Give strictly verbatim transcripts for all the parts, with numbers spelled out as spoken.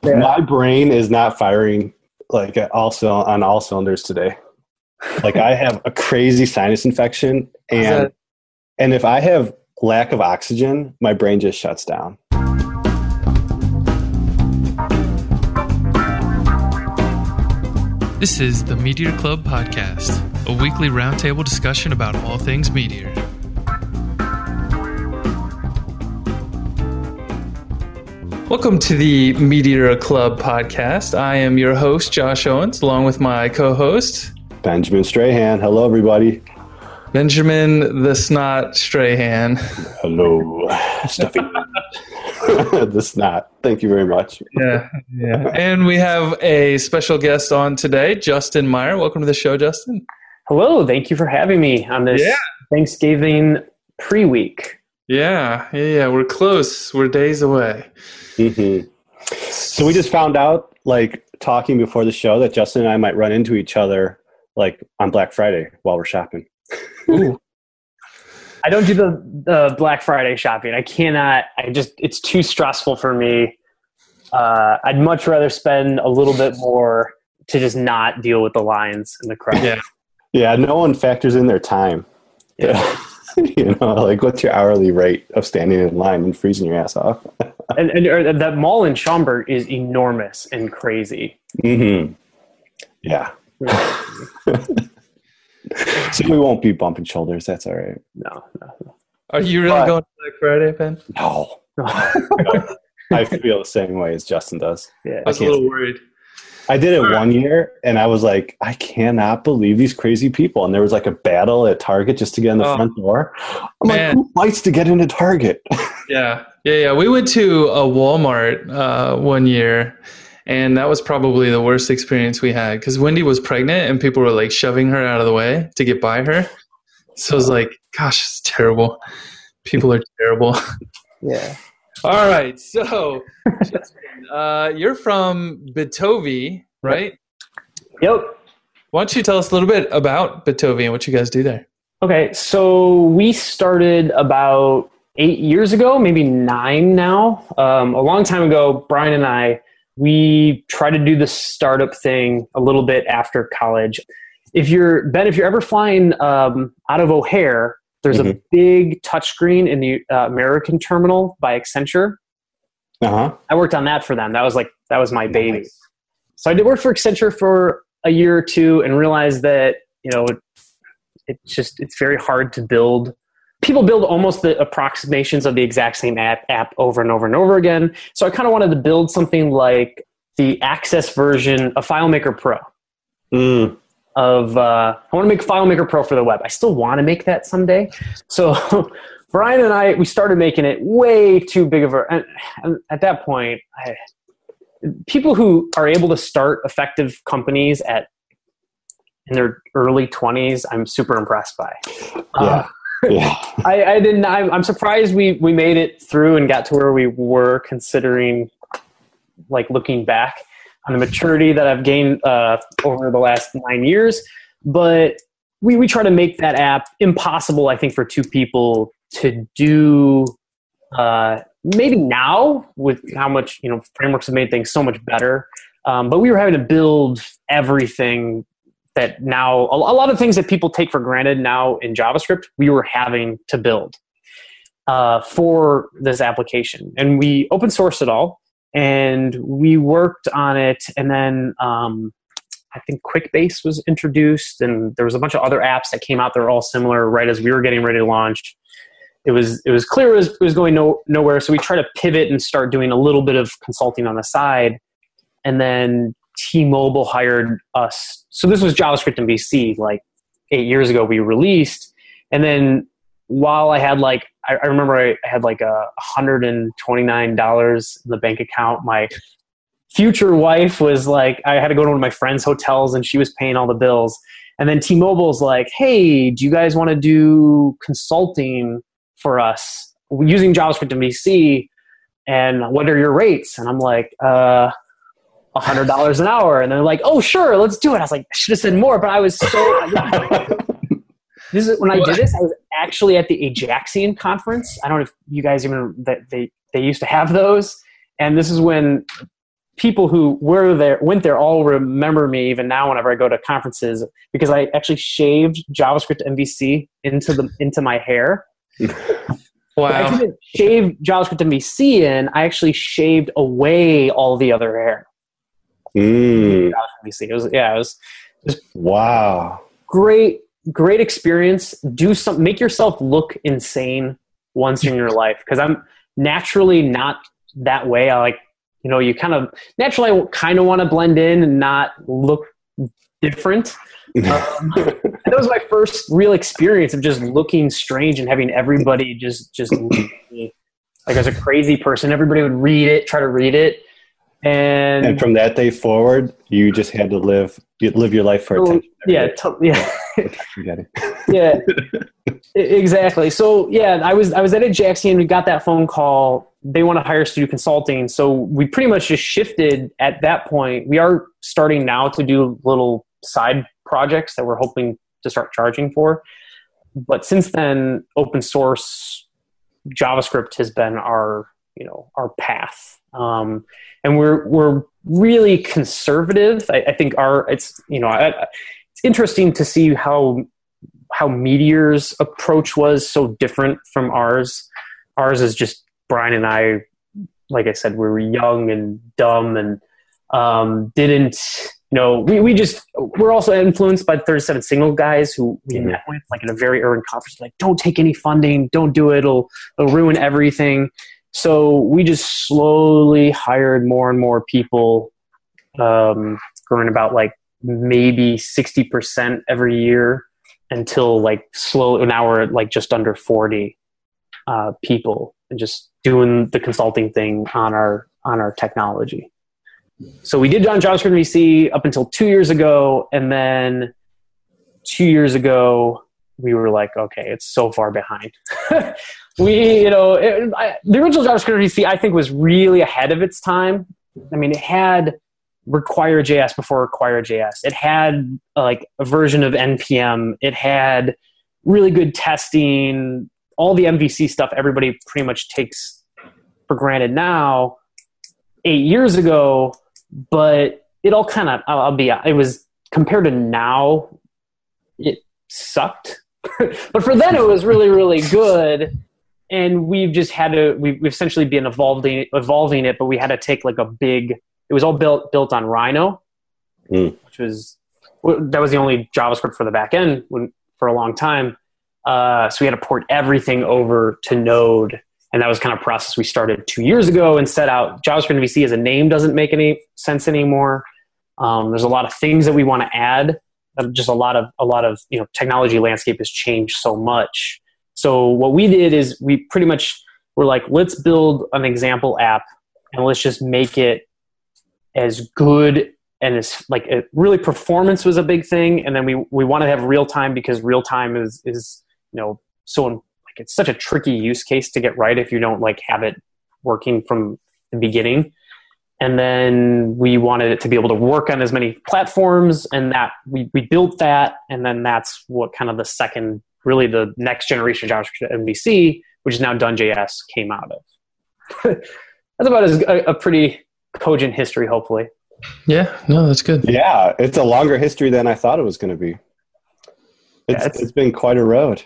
Yeah. My brain is not firing like also on all cylinders today. Like I have a crazy sinus infection, and that- and if I have lack of oxygen, my brain just shuts down. This is the Meteor Club Podcast, a weekly roundtable discussion about all things Meteor. Welcome to the Meteor Club Podcast. I am your host, Josh Owens, along with my co-host, Benjamin Strahan. Hello, everybody. Benjamin the Snot Strahan. Hello, Stuffy. The snot. Thank you very much. Yeah, yeah. And we have a special guest on today, Justin Meyer. Welcome to the show, Justin. Hello, thank you for having me on this Yeah. Thanksgiving pre-week. Yeah, yeah, yeah. We're close. We're days away. Mm-hmm. So we just found out, like, talking before the show, that Justin and I might run into each other, like, on Black Friday while we're shopping. Ooh. I don't do the, the Black Friday shopping. I cannot. I just, it's too stressful for me. Uh, I'd much rather spend a little bit more to just not deal with the lines and the crowd. Yeah. Yeah, no one factors in their time. Yeah. You know, like, what's your hourly rate of standing in line and freezing your ass off? and and or that mall in Schaumburg is enormous and crazy. Mm-hmm. Yeah. So we won't be bumping shoulders. That's all right. No, no, no. Are you really But- going to Black Friday, Ben? No. I feel the same way as Justin does. Yeah. I was a can't- little worried. I did it All right. one year, and I was like, I cannot believe these crazy people. And there was like a battle at Target just to get in the Oh. front door. I'm Man. like, who fights to get into Target? Yeah, yeah, yeah. We went to a Walmart uh, one year, and that was probably the worst experience we had because Wendy was pregnant, and people were like shoving her out of the way to get by her. So it was like, gosh, it's terrible. People are terrible. Yeah. All right, so Justin, uh, you're from Bitovi, right? Yep. Why don't you tell us a little bit about Bitovi and what you guys do there? Okay, so we started about eight years ago, maybe nine now. Um, a long time ago, Brian and I, we tried to do the startup thing a little bit after college. If you're, Ben, if you're ever flying um, out of O'Hare, there's a Mhm. big touchscreen in the uh, American terminal by Accenture. Uh-huh. I worked on that for them. That was like, that was my baby. Nice. So I did work for Accenture for a year or two and realized that, you know, it's just, it's very hard to build. People build almost the approximations of the exact same app, app over and over and over again. So I kind of wanted to build something like the Access version of FileMaker Pro. Mm. Of uh, I want to make FileMaker Pro for the web. I still want to make that someday. So Brian and I, we started making it way too big of a. And, and at that point, I, people who are able to start effective companies at in their early twenties, I'm super impressed by. Yeah. Yeah. I, I didn't. I'm, I'm surprised we we made it through and got to where we were. Considering, like looking back on the maturity that I've gained uh, over the last nine years, but we we try to make that app impossible. I think for two people to do. Uh, maybe now with how much you know frameworks have made things so much better, um, but we were having to build everything. That now, a lot of things that people take for granted now in JavaScript, we were having to build uh, for this application. And we open sourced it all, and we worked on it. And then um, I think QuickBase was introduced, and there was a bunch of other apps that came out that were all similar right as we were getting ready to launch. It was it was clear it was, it was going no, nowhere, so we tried to pivot and start doing a little bit of consulting on the side. And then T-Mobile hired us. So this was JavaScript and V C, like eight years ago we released. And then while I had like, I, I remember I had like a one hundred twenty-nine dollars in the bank account. My future wife was like, I had to go to one of my friend's hotels and she was paying all the bills. And then T-Mobile's like, hey, do you guys want to do consulting for us using JavaScript and V C? And what are your rates? And I'm like, uh, one hundred dollars an hour. And they're like, oh, sure, let's do it. I was like, I should have said more, but I was so... This is when I did this, I was actually at the Ajaxian conference. I don't know if you guys even... that they, they used to have those. And this is when people who were there, went there, all remember me even now whenever I go to conferences, because I actually shaved JavaScript M V C into the into my hair. Wow! I didn't shave JavaScript M V C in. I actually shaved away all the other hair. Mm. It was yeah, it was, it was wow. Great, great experience. Do some, make yourself look insane once in your life, because I'm naturally not that way. I like, you know, you kind of naturally kind of want to blend in and not look different. Um, and that was my first real experience of just looking strange and having everybody just just look at me like as a crazy person. Everybody would read it, try to read it, and and from that day forward, you just had to live you live your life for so, attention. Yeah, t- yeah, Attention, yeah, exactly. So yeah, I was I was at Ajaxian. We got that phone call. They want to hire us to do consulting. So we pretty much just shifted at that point. We are starting now to do little side projects that we're hoping to start charging for. But since then, open source JavaScript has been our, you know, our path. Um, and we're, we're really conservative. I, I think our, it's, you know, I, it's interesting to see how, how Meteor's approach was so different from ours. Ours is just Brian and I, like I said, we were young and dumb and um, didn't, you know, we, we just, we're also influenced by thirty-seven Signal guys who we mm-hmm. met with, like in a very urban conference, like, don't take any funding, don't do it, it'll, it'll ruin everything. So we just slowly hired more and more people, um, growing about like maybe sixty percent every year until like slow, now we're at like just under forty uh, people, and just doing the consulting thing on our, on our technology. So we did on JavaScript M V C up until two years ago. And then two years ago, we were like, okay, it's so far behind. we, you know, it, I, the original JavaScript M V C, I think, was really ahead of its time. I mean, it had Require.js before Require.js. It had uh, like a version of N P M. It had really good testing. All the M V C stuff everybody pretty much takes for granted now, eight years ago, but it all kind of, I'll, I'll be, it was compared to now, it sucked. But for then it was really, really good. And we've just had to, we've, we've essentially been evolving, evolving it, but we had to take like a big, it was all built, built on Rhino, mm. which was, that was the only JavaScript for the back end when, for a long time. Uh, so we had to port everything over to Node. And that was kind of a process we started two years ago and set out. JavaScript M V C as a name doesn't make any sense anymore. Um, there's a lot of things that we want to add. Just a lot of, a lot of, you know, technology landscape has changed so much. So what we did is we pretty much were like, let's build an example app and let's just make it as good and as like it, really performance was a big thing. And then we, we want to have real time because real time is, is, you know, so like it's such a tricky use case to get right if you don't like have it working from the beginning. And then we wanted it to be able to work on as many platforms, and that we, we built that. And then that's what kind of the second, really the next generation of JavaScript M V C, which is now Done.js, came out of. That's about as a, a pretty cogent history, hopefully. Yeah, no, that's good. Yeah, it's a longer history than I thought it was going to be. It's, yeah, it's, it's been quite a road.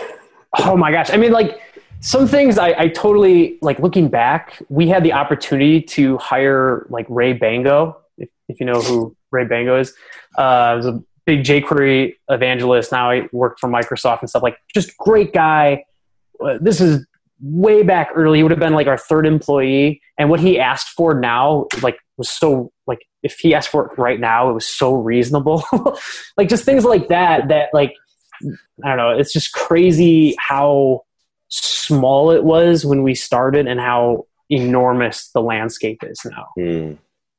Oh my gosh. I mean, like some things I, I totally, like looking back, we had the opportunity to hire like Ray Bango, if, if you know who Ray Bango is. Uh, he was a big jQuery evangelist. Now he worked for Microsoft and stuff, like just great guy. Uh, this is way back early. He would have been like our third employee. And what he asked for now, like was so like, if he asked for it right now, it was so reasonable. Like just things like that, that like, I don't know. It's just crazy how small it was when we started and how enormous the landscape is now. Mm.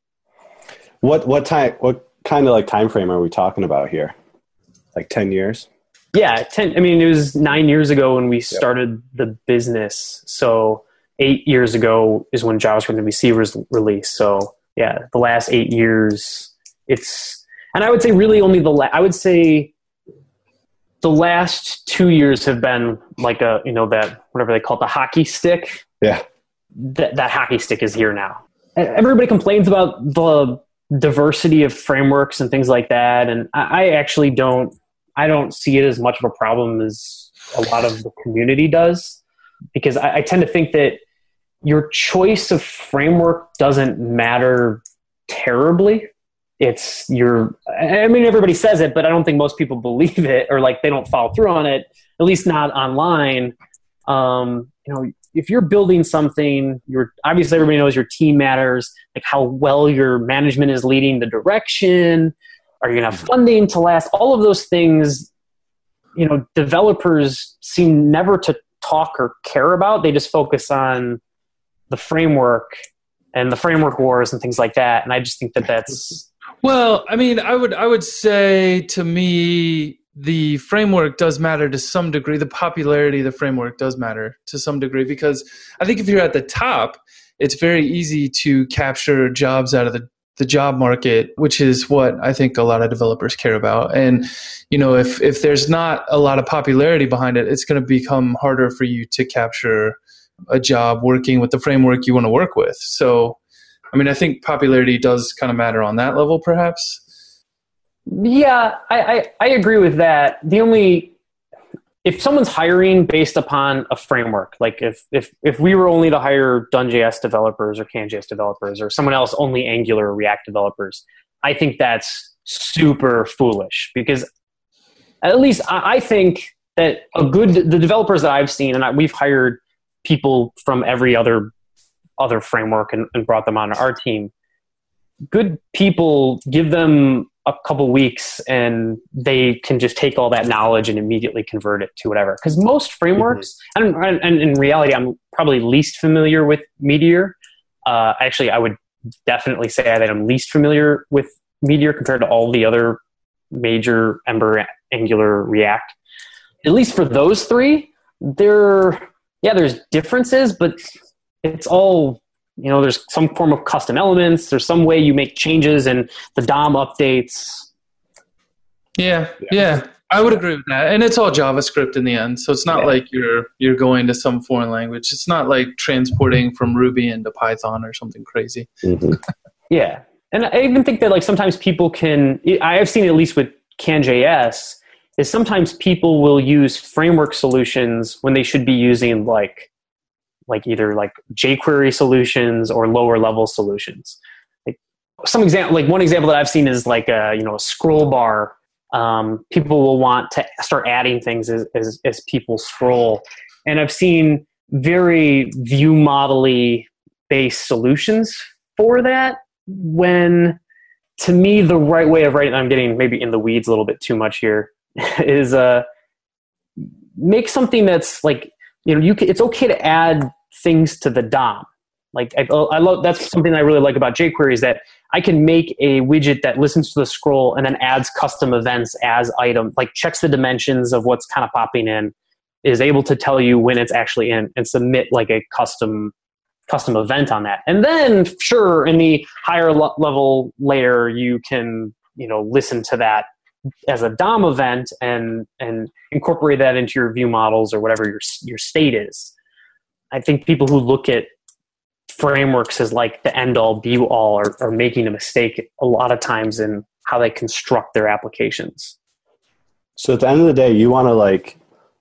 What what time? What kind of like time frame are we talking about here? Like ten years? Yeah, ten. I mean, it was nine years ago when we started yep. the business. So eight years ago is when JavaScript M V C was released. So yeah, the last eight years, it's, and I would say really only the la- I would say. The last two years have been like a, you know, that, whatever they call it, the hockey stick. Yeah. That, that hockey stick is here now. everybody complains about the diversity of frameworks and things like that. And I, I actually don't, I don't see it as much of a problem as a lot of the community does, because I, I tend to think that your choice of framework doesn't matter terribly. It's your, I mean, everybody says it, but I don't think most people believe it, or like they don't follow through on it, at least not online. Um, you know, if you're building something, you're obviously, everybody knows your team matters, like how well your management is leading the direction. Are you going to have funding to last? All of those things, you know, developers seem never to talk or care about. They just focus on the framework and the framework wars and things like that. And I just think that that's, well, I mean, I would I would say, to me, the framework does matter to some degree. The popularity of the framework does matter to some degree, because I think if you're at the top, it's very easy to capture jobs out of the, the job market, which is what I think a lot of developers care about. And, you know, if, if there's not a lot of popularity behind it, it's going to become harder for you to capture a job working with the framework you want to work with. So, I mean, I think popularity does kind of matter on that level, perhaps. Yeah, I, I, I agree with that. The only, if someone's hiring based upon a framework, like if, if, if we were only to hire Dun.js developers or CanJS developers, or someone else only Angular or React developers, I think that's super foolish, because at least I, I think that a good, the developers that I've seen, and I, we've hired people from every other other framework and, and brought them on our team. Good people, give them a couple weeks and they can just take all that knowledge and immediately convert it to whatever. Because most frameworks, mm-hmm. and, and in reality, I'm probably least familiar with Meteor. Uh, actually, I would definitely say that I'm least familiar with Meteor compared to all the other major Ember, Angular, React. At least for those three, there, yeah, there's differences, but it's all, you know, there's some form of custom elements. There's some way you make changes and the D O M updates. Yeah, yeah, I would agree with that. And it's all JavaScript in the end. So it's not yeah. like you're you're going to some foreign language. It's not like transporting from Ruby into Python or something crazy. Mm-hmm. Yeah. And I even think that like sometimes people can, I have seen it at least with CanJS, is sometimes people will use framework solutions when they should be using like like either like jQuery solutions or lower level solutions. Like some example, like one example that I've seen is like a, you know, a scroll bar. Um, people will want to start adding things as, as, as people scroll. And I've seen very view model-y based solutions for that, when to me, the right way of writing, I'm getting maybe in the weeds a little bit too much here, is uh, make something that's like, you know, you can, it's okay to add things to the D O M. Like I, I love, that's something I really like about jQuery, is that I can make a widget that listens to the scroll and then adds custom events as item, like checks the dimensions of what's kind of popping in, is able to tell you when it's actually in, and submit like a custom custom event on that. And then sure, in the higher lo- level layer, you can, you know, listen to that as a D O M event and and incorporate that into your view models or whatever your your state is. I think people who look at frameworks as like the end all be all are, are making a mistake a lot of times in how they construct their applications. So at the end of the day, you want to like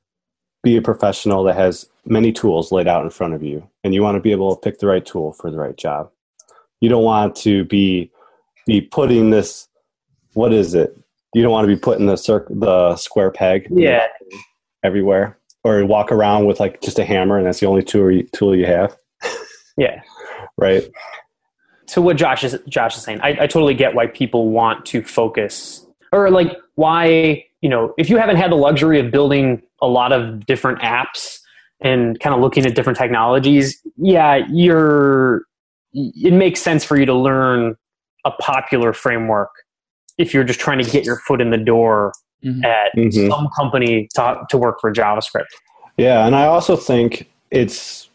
be a professional that has many tools laid out in front of you, and you want to be able to pick the right tool for the right job. You don't want to be be putting this, what is it? You don't want to be putting the circ- the square peg yeah. everywhere, or walk around with like just a hammer and that's the only tool you, tool you have. Yeah. Right. So what Josh is Josh is saying, I, I totally get why people want to focus, or like why, you know, if you haven't had the luxury of building a lot of different apps and kind of looking at different technologies, yeah, you're, it makes sense for you to learn a popular framework if you're just trying to get your foot in the door mm-hmm. at mm-hmm. some company to, to work for JavaScript. Yeah, and I also think it's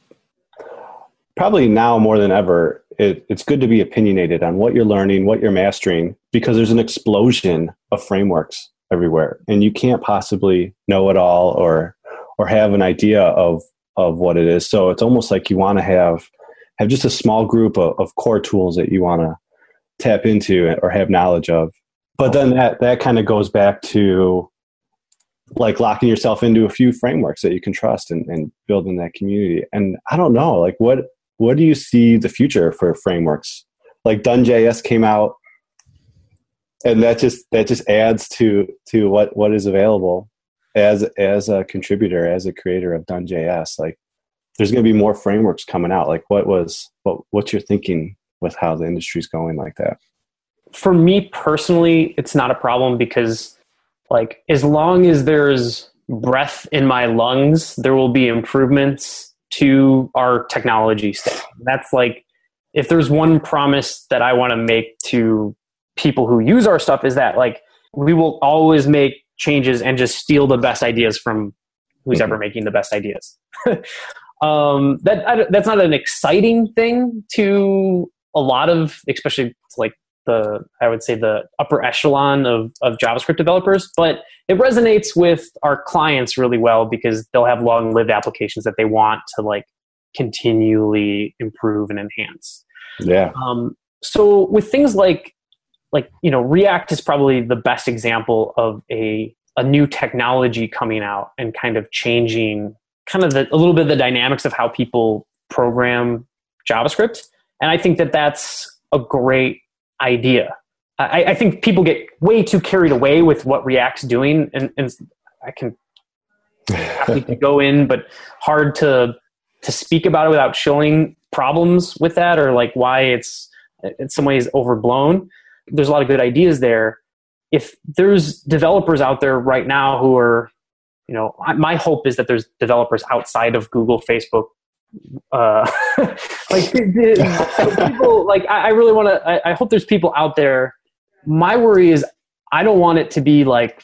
probably now more than ever, it, it's good to be opinionated on what you're learning, what you're mastering, because there's an explosion of frameworks everywhere, and you can't possibly know it all or or have an idea of of what it is. So it's almost like you want to have have just a small group of, of core tools that you want to tap into or have knowledge of. But then that, that kind of goes back to like locking yourself into a few frameworks that you can trust and, and building that community. And I don't know, like what, what do you see the future for frameworks? Like Dun.js came out, and that just, that just adds to, to what, what is available as, as a contributor, as a creator of Dun.js. Like there's going to be more frameworks coming out. Like what was, what, what's your thinking with how the industry's going like that? For me personally, it's not a problem because like as long as there's breath in my lungs, there will be improvements to our technology stack. That's like, if there's one promise that I want to make to people who use our stuff is that like, we will always make changes and just steal the best ideas from who's mm-hmm. ever making the best ideas. um, that I, that's not an exciting thing to a lot of, especially like the, I would say the upper echelon of, of JavaScript developers, but it resonates with our clients really well because they'll have long-lived applications that they want to like continually improve and enhance. Yeah. Um, so with things like, like, you know, React is probably the best example of a, a new technology coming out and kind of changing kind of the, a little bit of the dynamics of how people program JavaScript. And I think that that's a great idea. I, I think people get way too carried away with what React's doing, and, and I can happy to go in, but hard to to speak about it without showing problems with that or like why it's in some ways overblown. There's a lot of good ideas there. If there's developers out there right now who are, you know, my hope is that there's developers outside of Google, Facebook, uh, like people, like I, I really want to, I, I hope there's people out there. My worry is I don't want it to be like,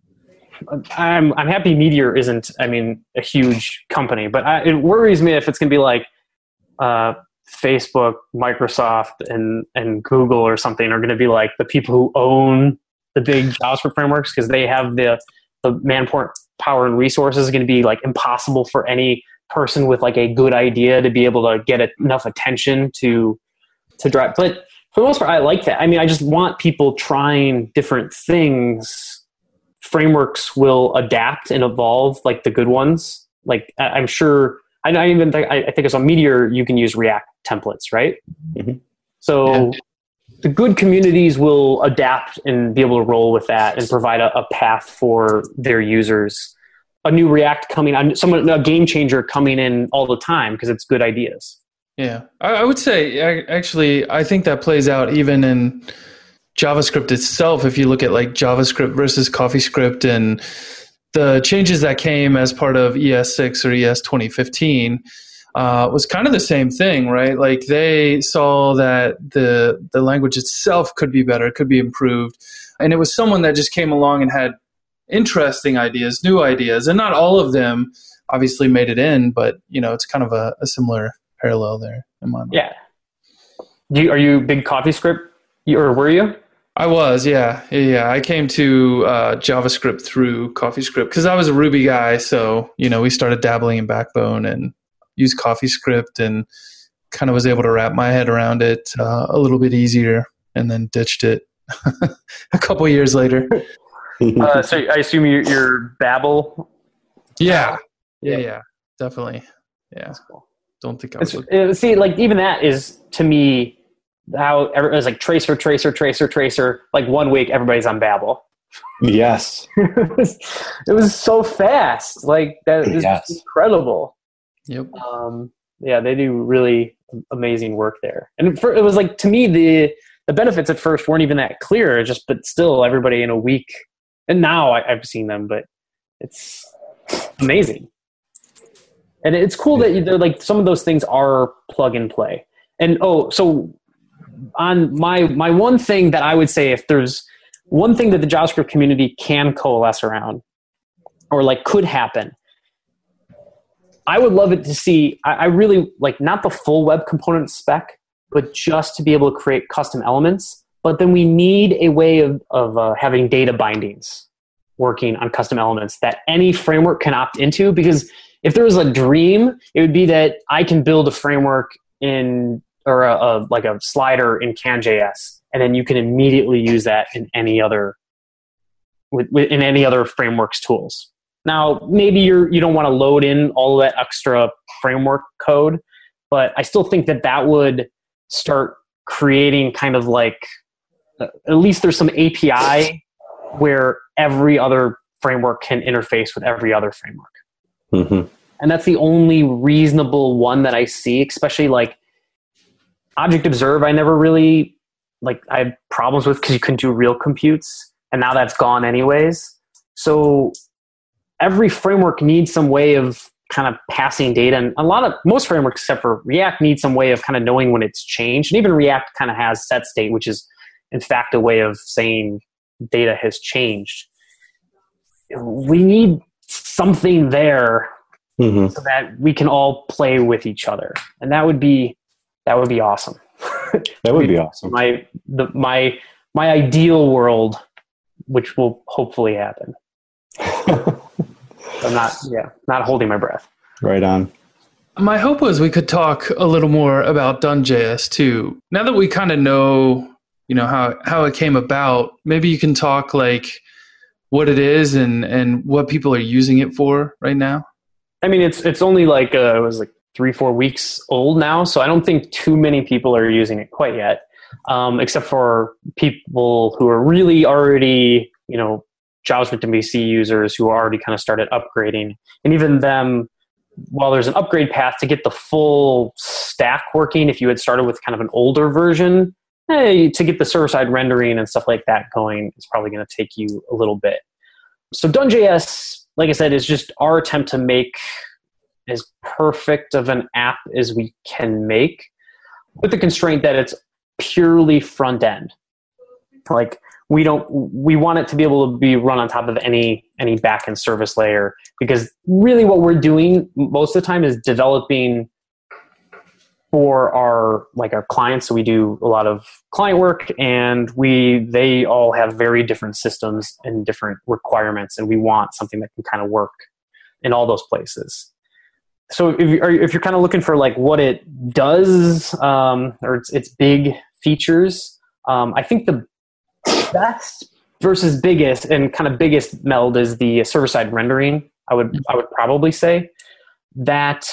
I'm, I'm happy Meteor isn't, I mean, a huge company, but I, it worries me if it's going to be like, uh, Facebook, Microsoft, and, and Google or something are going to be like the people who own the big JavaScript frameworks because they have the, the manpower power and resources. Is going to be like impossible for any person with like a good idea to be able to get enough attention to to drive. But for the most part, I like that. I mean, I just want people trying different things. Frameworks will adapt and evolve, like the good ones. Like I, I'm sure. I, I even think I, I think as a Meteor, you can use React templates, right? Mm-hmm. So yeah. The good communities will adapt and be able to roll with that and provide a, a path for their users. A new React coming on, someone, a game changer coming in all the time because it's good ideas. Yeah, I, I would say actually, I think that plays out even in JavaScript itself. If you look at like JavaScript versus CoffeeScript and the changes that came as part of E S six or E S twenty fifteen, uh, was kind of the same thing, right? Like they saw that the the language itself could be better, could be improved, and it was someone that just came along and had interesting ideas, new ideas, and not all of them obviously made it in, but you know, it's kind of a, a similar parallel there in my mind. Yeah. Do you, are you big CoffeeScript, or were you? I was, yeah, yeah. I came to uh, JavaScript through CoffeeScript because I was a Ruby guy, so you know, we started dabbling in Backbone and used CoffeeScript, and kind of was able to wrap my head around it uh, a little bit easier, and then ditched it a couple years later. uh, so I assume you're, you're Babel. Yeah, yeah, yeah, definitely. Yeah, that's cool. Don't think I was. Looking. See, like even that is to me how it was like tracer, tracer, tracer, tracer. Like one week, everybody's on Babel. Yes, it, was, it was so fast. Like that is yes. incredible. Yep. Um, yeah, they do really amazing work there, and for, it was like to me the the benefits at first weren't even that clear. Just but still, everybody in a week. And now I, I've seen them, but it's amazing. And it's cool that they're like some of those things are plug and play. And oh, so on my my one thing that I would say, if there's one thing that the JavaScript community can coalesce around, or like could happen, I would love it to see. I, I really like not the full web component spec, but just to be able to create custom elements. But then we need a way of, of uh, having data bindings working on custom elements that any framework can opt into. Because if there was a dream, it would be that I can build a framework in, or a, a like a slider in CanJS, and then you can immediately use that in any other, with, with, in any other frameworks tools. Now, maybe you're, you don't want to load in all of that extra framework code, but I still think that that would start creating kind of like, uh, at least there's some A P I where every other framework can interface with every other framework. Mm-hmm. And that's the only reasonable one that I see, especially like Object Observe. I never really, like, I had problems with because you couldn't do real computes, and now that's gone anyways. So every framework needs some way of kind of passing data, and a lot of, most frameworks except for React need some way of kind of knowing when it's changed. And even React kind of has set state, which is in fact a way of saying data has changed. We need something there, mm-hmm. so that we can all play with each other, and that would be that would be awesome. That would be awesome. My the my my ideal world, which will hopefully happen. I'm not, yeah, not holding my breath. Right on. My hope was we could talk a little more about Done.js too. Now that we kind of know, you know, how, how it came about, maybe you can talk like what it is and, and what people are using it for right now. I mean, it's it's only like, uh, it was like three, four weeks old now, so I don't think too many people are using it quite yet, um, except for people who are really already, you know, JavaScript M V C users who already kind of started upgrading. And even them, while there's an upgrade path to get the full stack working, if you had started with kind of an older version, hey, to get the server-side rendering and stuff like that going, it's probably going to take you a little bit. So Done.js, like I said, is just our attempt to make as perfect of an app as we can make, with the constraint that it's purely front-end. Like, we don't, we want it to be able to be run on top of any, any backend service layer, because really what we're doing most of the time is developing for our, like our clients. So we do a lot of client work, and we, they all have very different systems and different requirements, and we want something that can kind of work in all those places. So if you're, if you're kind of looking for like what it does, um, or its, its big features, um, I think the best versus biggest and kind of biggest meld is the server-side rendering. I would I would probably say that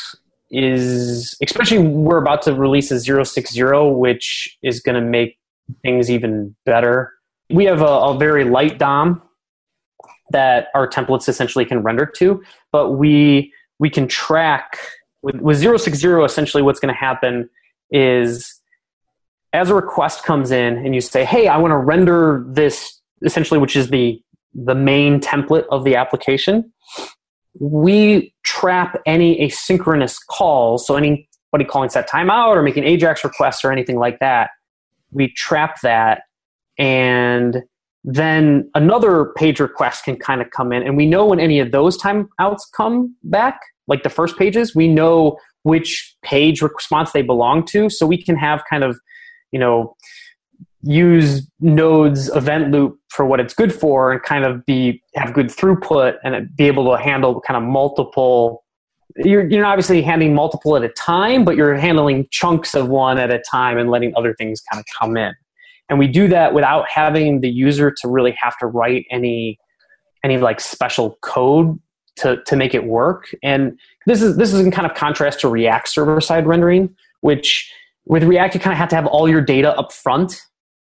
is, especially we're about to release a zero six zero, which is going to make things even better. We have a, a very light D O M that our templates essentially can render to, but we we can track with, with zero six zero. Essentially, what's going to happen is, as a request comes in and you say, hey, I want to render this, essentially, which is the, the main template of the application, we trap any asynchronous calls. So anybody calling set timeout or making AJAX requests or anything like that, we trap that. And then another page request can kind of come in. And we know when any of those timeouts come back, like the first pages, we know which page response they belong to. So we can have kind of, you know, use Node's event loop for what it's good for, and kind of be have good throughput and be able to handle kind of multiple. You're you're obviously handling multiple at a time, but you're handling chunks of one at a time and letting other things kind of come in. And we do that without having the user to really have to write any any like special code to to make it work. And this is this is in kind of contrast to React server-side rendering, which with React, you kind of have to have all your data up front,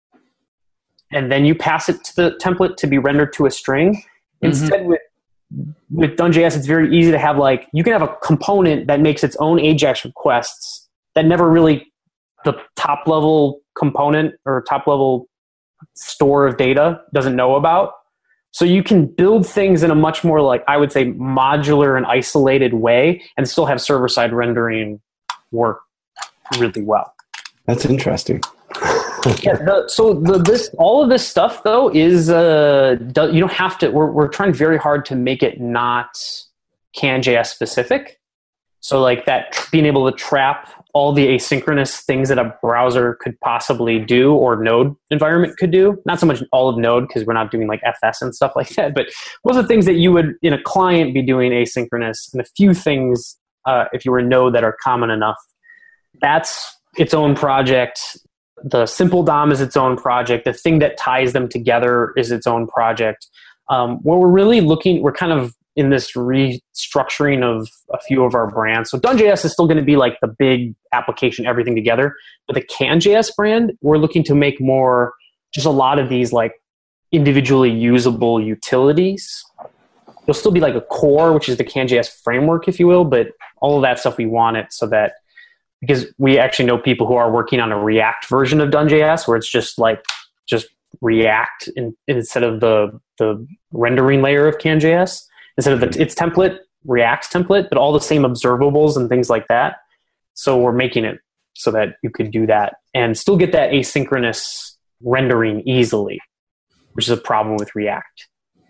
and then you pass it to the template to be rendered to a string. Mm-hmm. Instead, with with Done.js, it's very easy to have, like, you can have a component that makes its own AJAX requests that never really the top level component or top level store of data doesn't know about. So you can build things in a much more, like, I would say, modular and isolated way, and still have server-side rendering work really well. That's interesting. Yeah. The, so the, this, all of this stuff though is uh, do, you don't have to. We're we're trying very hard to make it not CanJS specific. So like that, being able to trap all the asynchronous things that a browser could possibly do, or Node environment could do. Not so much all of Node, because we're not doing like F S and stuff like that. But most of the things that you would in a client be doing asynchronous, and a few things uh, if you were Node that are common enough. that's its own project. The simple D O M is its own project. The thing that ties them together is its own project. Um, where we're really looking, we're kind of in this restructuring of a few of our brands. So Done.js is still going to be like the big application, everything together. But the CanJS brand, we're looking to make more, just a lot of these like individually usable utilities. There'll still be like a core, which is the CanJS framework, if you will, but all of that stuff we want it so that, because we actually know people who are working on a React version of Done.js where it's just like, just React in, instead of the, the rendering layer of CanJS. Instead of the, its template, React's template, but all the same observables and things like that. So we're making it so that you could do that and still get that asynchronous rendering easily, which is a problem with React.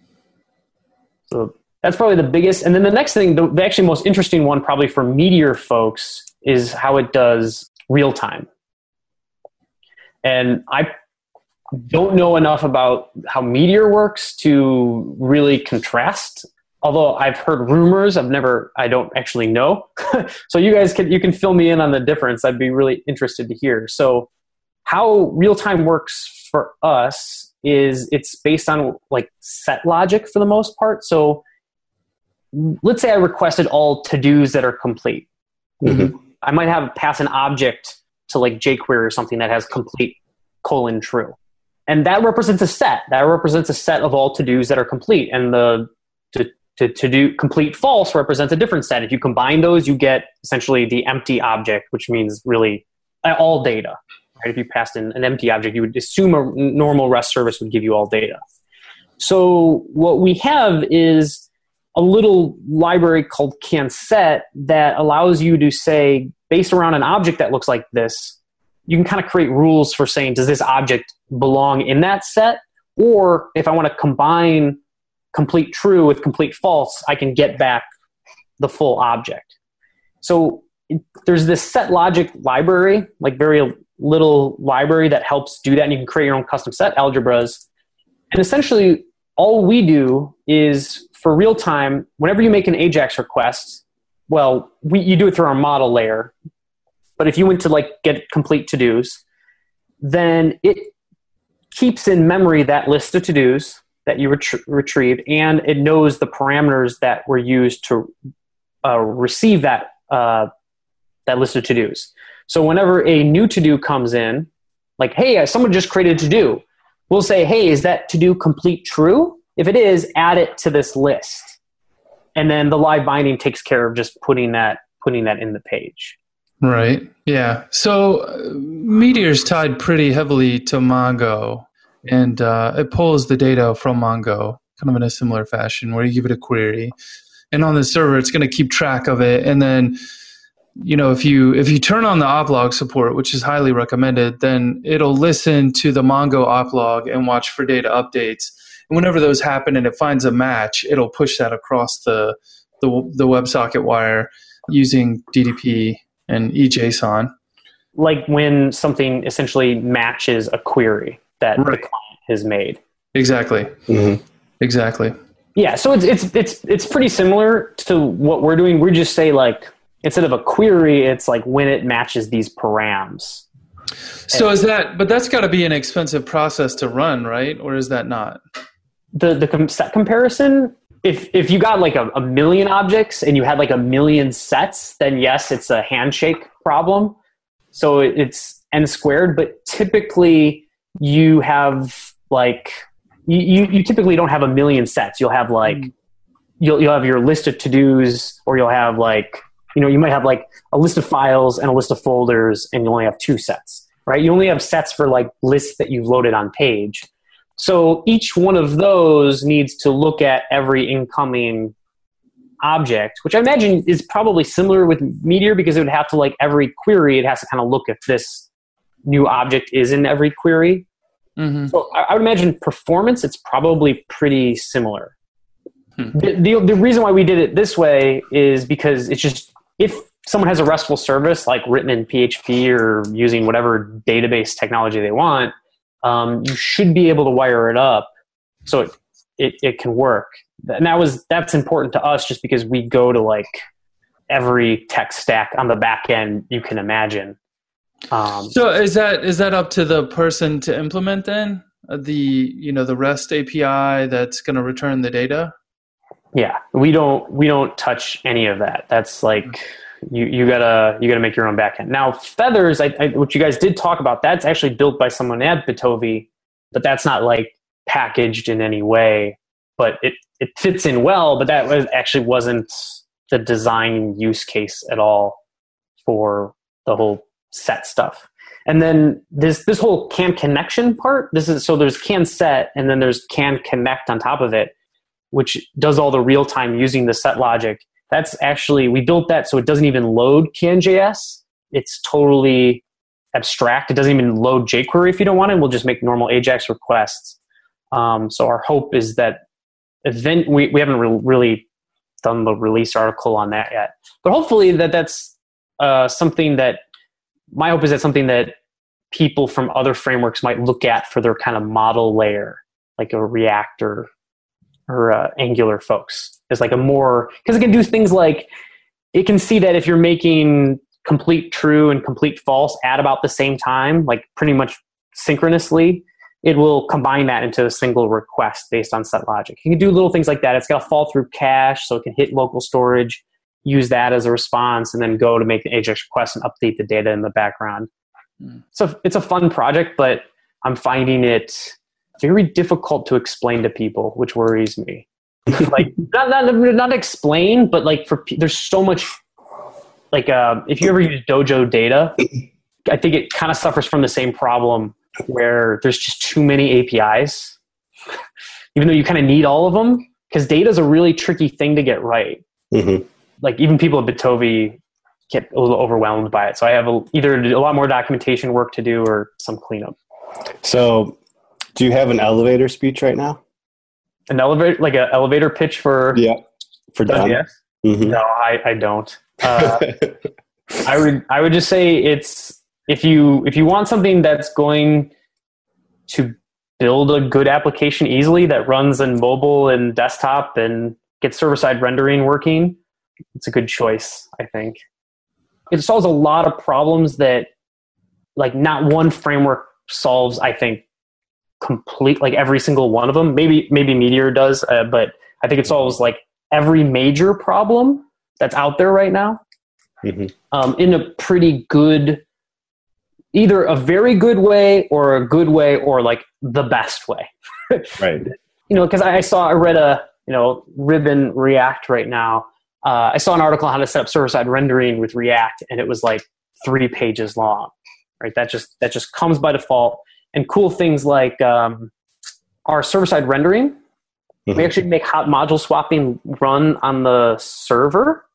So that's probably the biggest. And then the next thing, the, the actually most interesting one probably for Meteor folks is how it does real time. And I don't know enough about how Meteor works to really contrast. Although I've heard rumors, I've never, I don't actually know. So you guys can, you can fill me in on the difference. I'd be really interested to hear. So how real time works for us is it's based on like set logic for the most part. So let's say I requested all to-dos that are complete. Mm-hmm. I might have pass an object to like jQuery or something that has complete colon true. And that represents a set. That represents a set of all to-dos that are complete. And the to, to, to do complete false represents a different set. If you combine those, you get essentially the empty object, which means really all data. Right? If you passed in an empty object, you would assume a normal REST service would give you all data. So what we have is a little library called CanSet that allows you to say, based around an object that looks like this, you can kind of create rules for saying, does this object belong in that set? Or if I want to combine complete true with complete false, I can get back the full object. So there's this set logic library, like very little library that helps do that. And you can create your own custom set algebras. And essentially all we do is for real time, whenever you make an AJAX request, well, we, you do it through our model layer. But if you went to like get complete to-dos, then it keeps in memory that list of to-dos that you ret- retrieved, and it knows the parameters that were used to uh, receive that uh, that list of to-dos. So whenever a new to-do comes in, like, hey, someone just created a to-do, we'll say, hey, is that to-do complete true? If it is, add it to this list. And then the live binding takes care of just putting that putting that in the page. Right. Yeah. So uh, Meteor's tied pretty heavily to Mongo, and uh, it pulls the data from Mongo kind of in a similar fashion where you give it a query. And on the server, it's going to keep track of it. And then, you know, if you if you turn on the oplog support, which is highly recommended, then it'll listen to the Mongo oplog and watch for data updates. And whenever those happen and it finds a match, it'll push that across the the, the WebSocket wire using D D P and E JSON. Like when something essentially matches a query that right. the client has made. Exactly. Mm-hmm. Exactly. Yeah, so it's it's it's it's pretty similar to what we're doing. We just say like instead of a query, it's like when it matches these params. So and is that? But that's got to be an expensive process to run, right? Or is that not? The the com- set comparison. If if you got like a, a million objects and you had like a million sets, then yes, it's a handshake problem. So it's n squared. But typically you have like you you typically don't have a million sets. You'll have like mm. you'll you'll have your list of to-dos, or you'll have like you know you might have like a list of files and a list of folders, and you only have two sets, right? You only have sets for like lists that you've loaded on page. So each one of those needs to look at every incoming object, which I imagine is probably similar with Meteor because it would have to like every query, it has to kind of look if this new object is in every query. Mm-hmm. So I, I would imagine performance, it's probably pretty similar. Hmm. The, the, the reason why we did it this way is because it's just, if someone has a RESTful service like written in P H P or using whatever database technology they want, Um, you should be able to wire it up so it, it, it can work. And that was, that's important to us just because we go to like every tech stack on the back end you can imagine. Um, so is that is that up to the person to implement then uh, the you know the REST A P I that's going to return the data? Yeah, we don't we don't touch any of that. That's like you you gotta you gotta make your own backend. Now Feathers, I, I, which you guys did talk about, that's actually built by someone at Bitovi, but that's not like packaged in any way. But it it fits in well. But that was actually wasn't the design use case at all for the whole set stuff. And then this this whole CAN connection part. This is so there's CAN set and then there's CAN connect on top of it, which does all the real time using the set logic. That's actually, we built that so it doesn't even load CAN.js. It's totally abstract. It doesn't even load jQuery if you don't want it. We'll just make normal AJAX requests. Um, so our hope is that event, we, we haven't re- really done the release article on that yet. But hopefully that that's uh, something that, my hope is that something that people from other frameworks might look at for their kind of model layer, like a React or or uh, Angular folks. It's like a more, because it can do things like, it can see that if you're making complete true and complete false at about the same time, like pretty much synchronously, it will combine that into a single request based on set logic. You can do little things like that. It's got to fall through cache, so it can hit local storage, use that as a response, and then go to make the AJAX request and update the data in the background. Mm. So it's a fun project, but I'm finding it very difficult to explain to people, which worries me. Like not, not not explain, but like for there's so much. Like uh, if you ever use Dojo data, I think it kind of suffers from the same problem where there's just too many A P Is, even though you kind of need all of them, because data is a really tricky thing to get right. Mm-hmm. Like even people at Bitovi get a little overwhelmed by it. So I have a, either a lot more documentation work to do or some cleanup. So do you have an elevator speech right now? An elevator, like an elevator pitch for yeah for done? Yes. Mm-hmm. No, I, I don't. Uh, I would I would just say it's if you if you want something that's going to build a good application easily that runs in mobile and desktop and gets server-side rendering working, it's a good choice, I think. It solves a lot of problems that like not one framework solves, I think, complete like every single one of them. Maybe maybe Meteor does, uh, but I think it solves like every major problem that's out there right now mm-hmm. um, in a pretty good, either a very good way or a good way or like the best way. Right. You know, because I, I saw I read a you know Ribbon React right now. Uh, I saw an article on how to set up server-side rendering with React, and it was like three pages long. Right. That just that just comes by default. And cool things like um, our server-side rendering, mm-hmm. we actually make hot module swapping run on the server.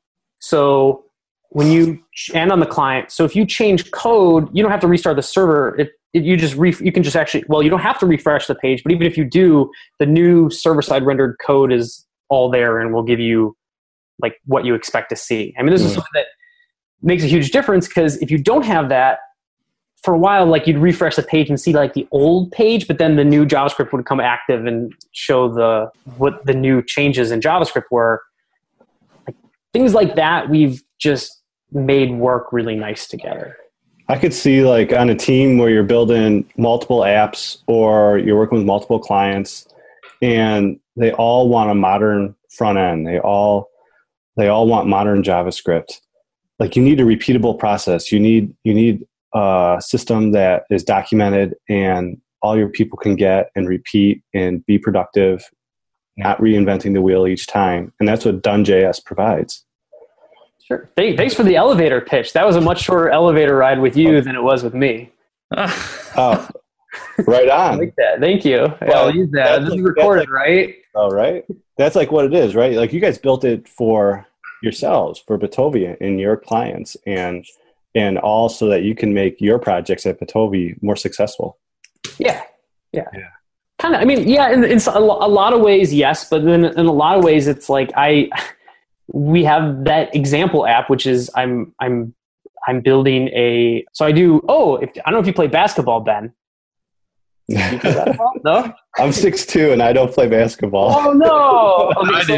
So when you and on the client, so if you change code, you don't have to restart the server. It, it you just ref, you can just actually well, you don't have to refresh the page, but even if you do, the new server-side rendered code is all there and will give you like what you expect to see. I mean, this mm-hmm. is something that makes a huge difference because if you don't have that, for a while, like you'd refresh the page and see like the old page, but then the new JavaScript would come active and show the what the new changes in JavaScript were. Like, things like that, we've just made work really nice together. I could see like on a team where you're building multiple apps or you're working with multiple clients, and they all want a modern front end. They all they all want modern JavaScript. Like you need a repeatable process. You need you need a system that is documented and all your people can get and repeat and be productive, not reinventing the wheel each time. And that's what Done.js provides. Sure. Thanks for the elevator pitch. That was a much shorter elevator ride with you than it was with me. Oh, right on. I like that. Thank you. Well, I'll use that. This like, is recorded, like, right? Oh, right. That's like what it is, right? Like you guys built it for yourselves, for Bitovi and your clients, and and all so that you can make your projects at Bitovi more successful. Yeah, yeah. yeah. Kind of, I mean, yeah, in, in a lot of ways, yes, but then in a lot of ways, it's like I, we have that example app, which is I'm I'm I'm building a. So I do. Oh, if, I don't know if you play basketball, Ben. You play basketball? No. I'm six two and I don't play basketball. Oh no! Okay, I so, do.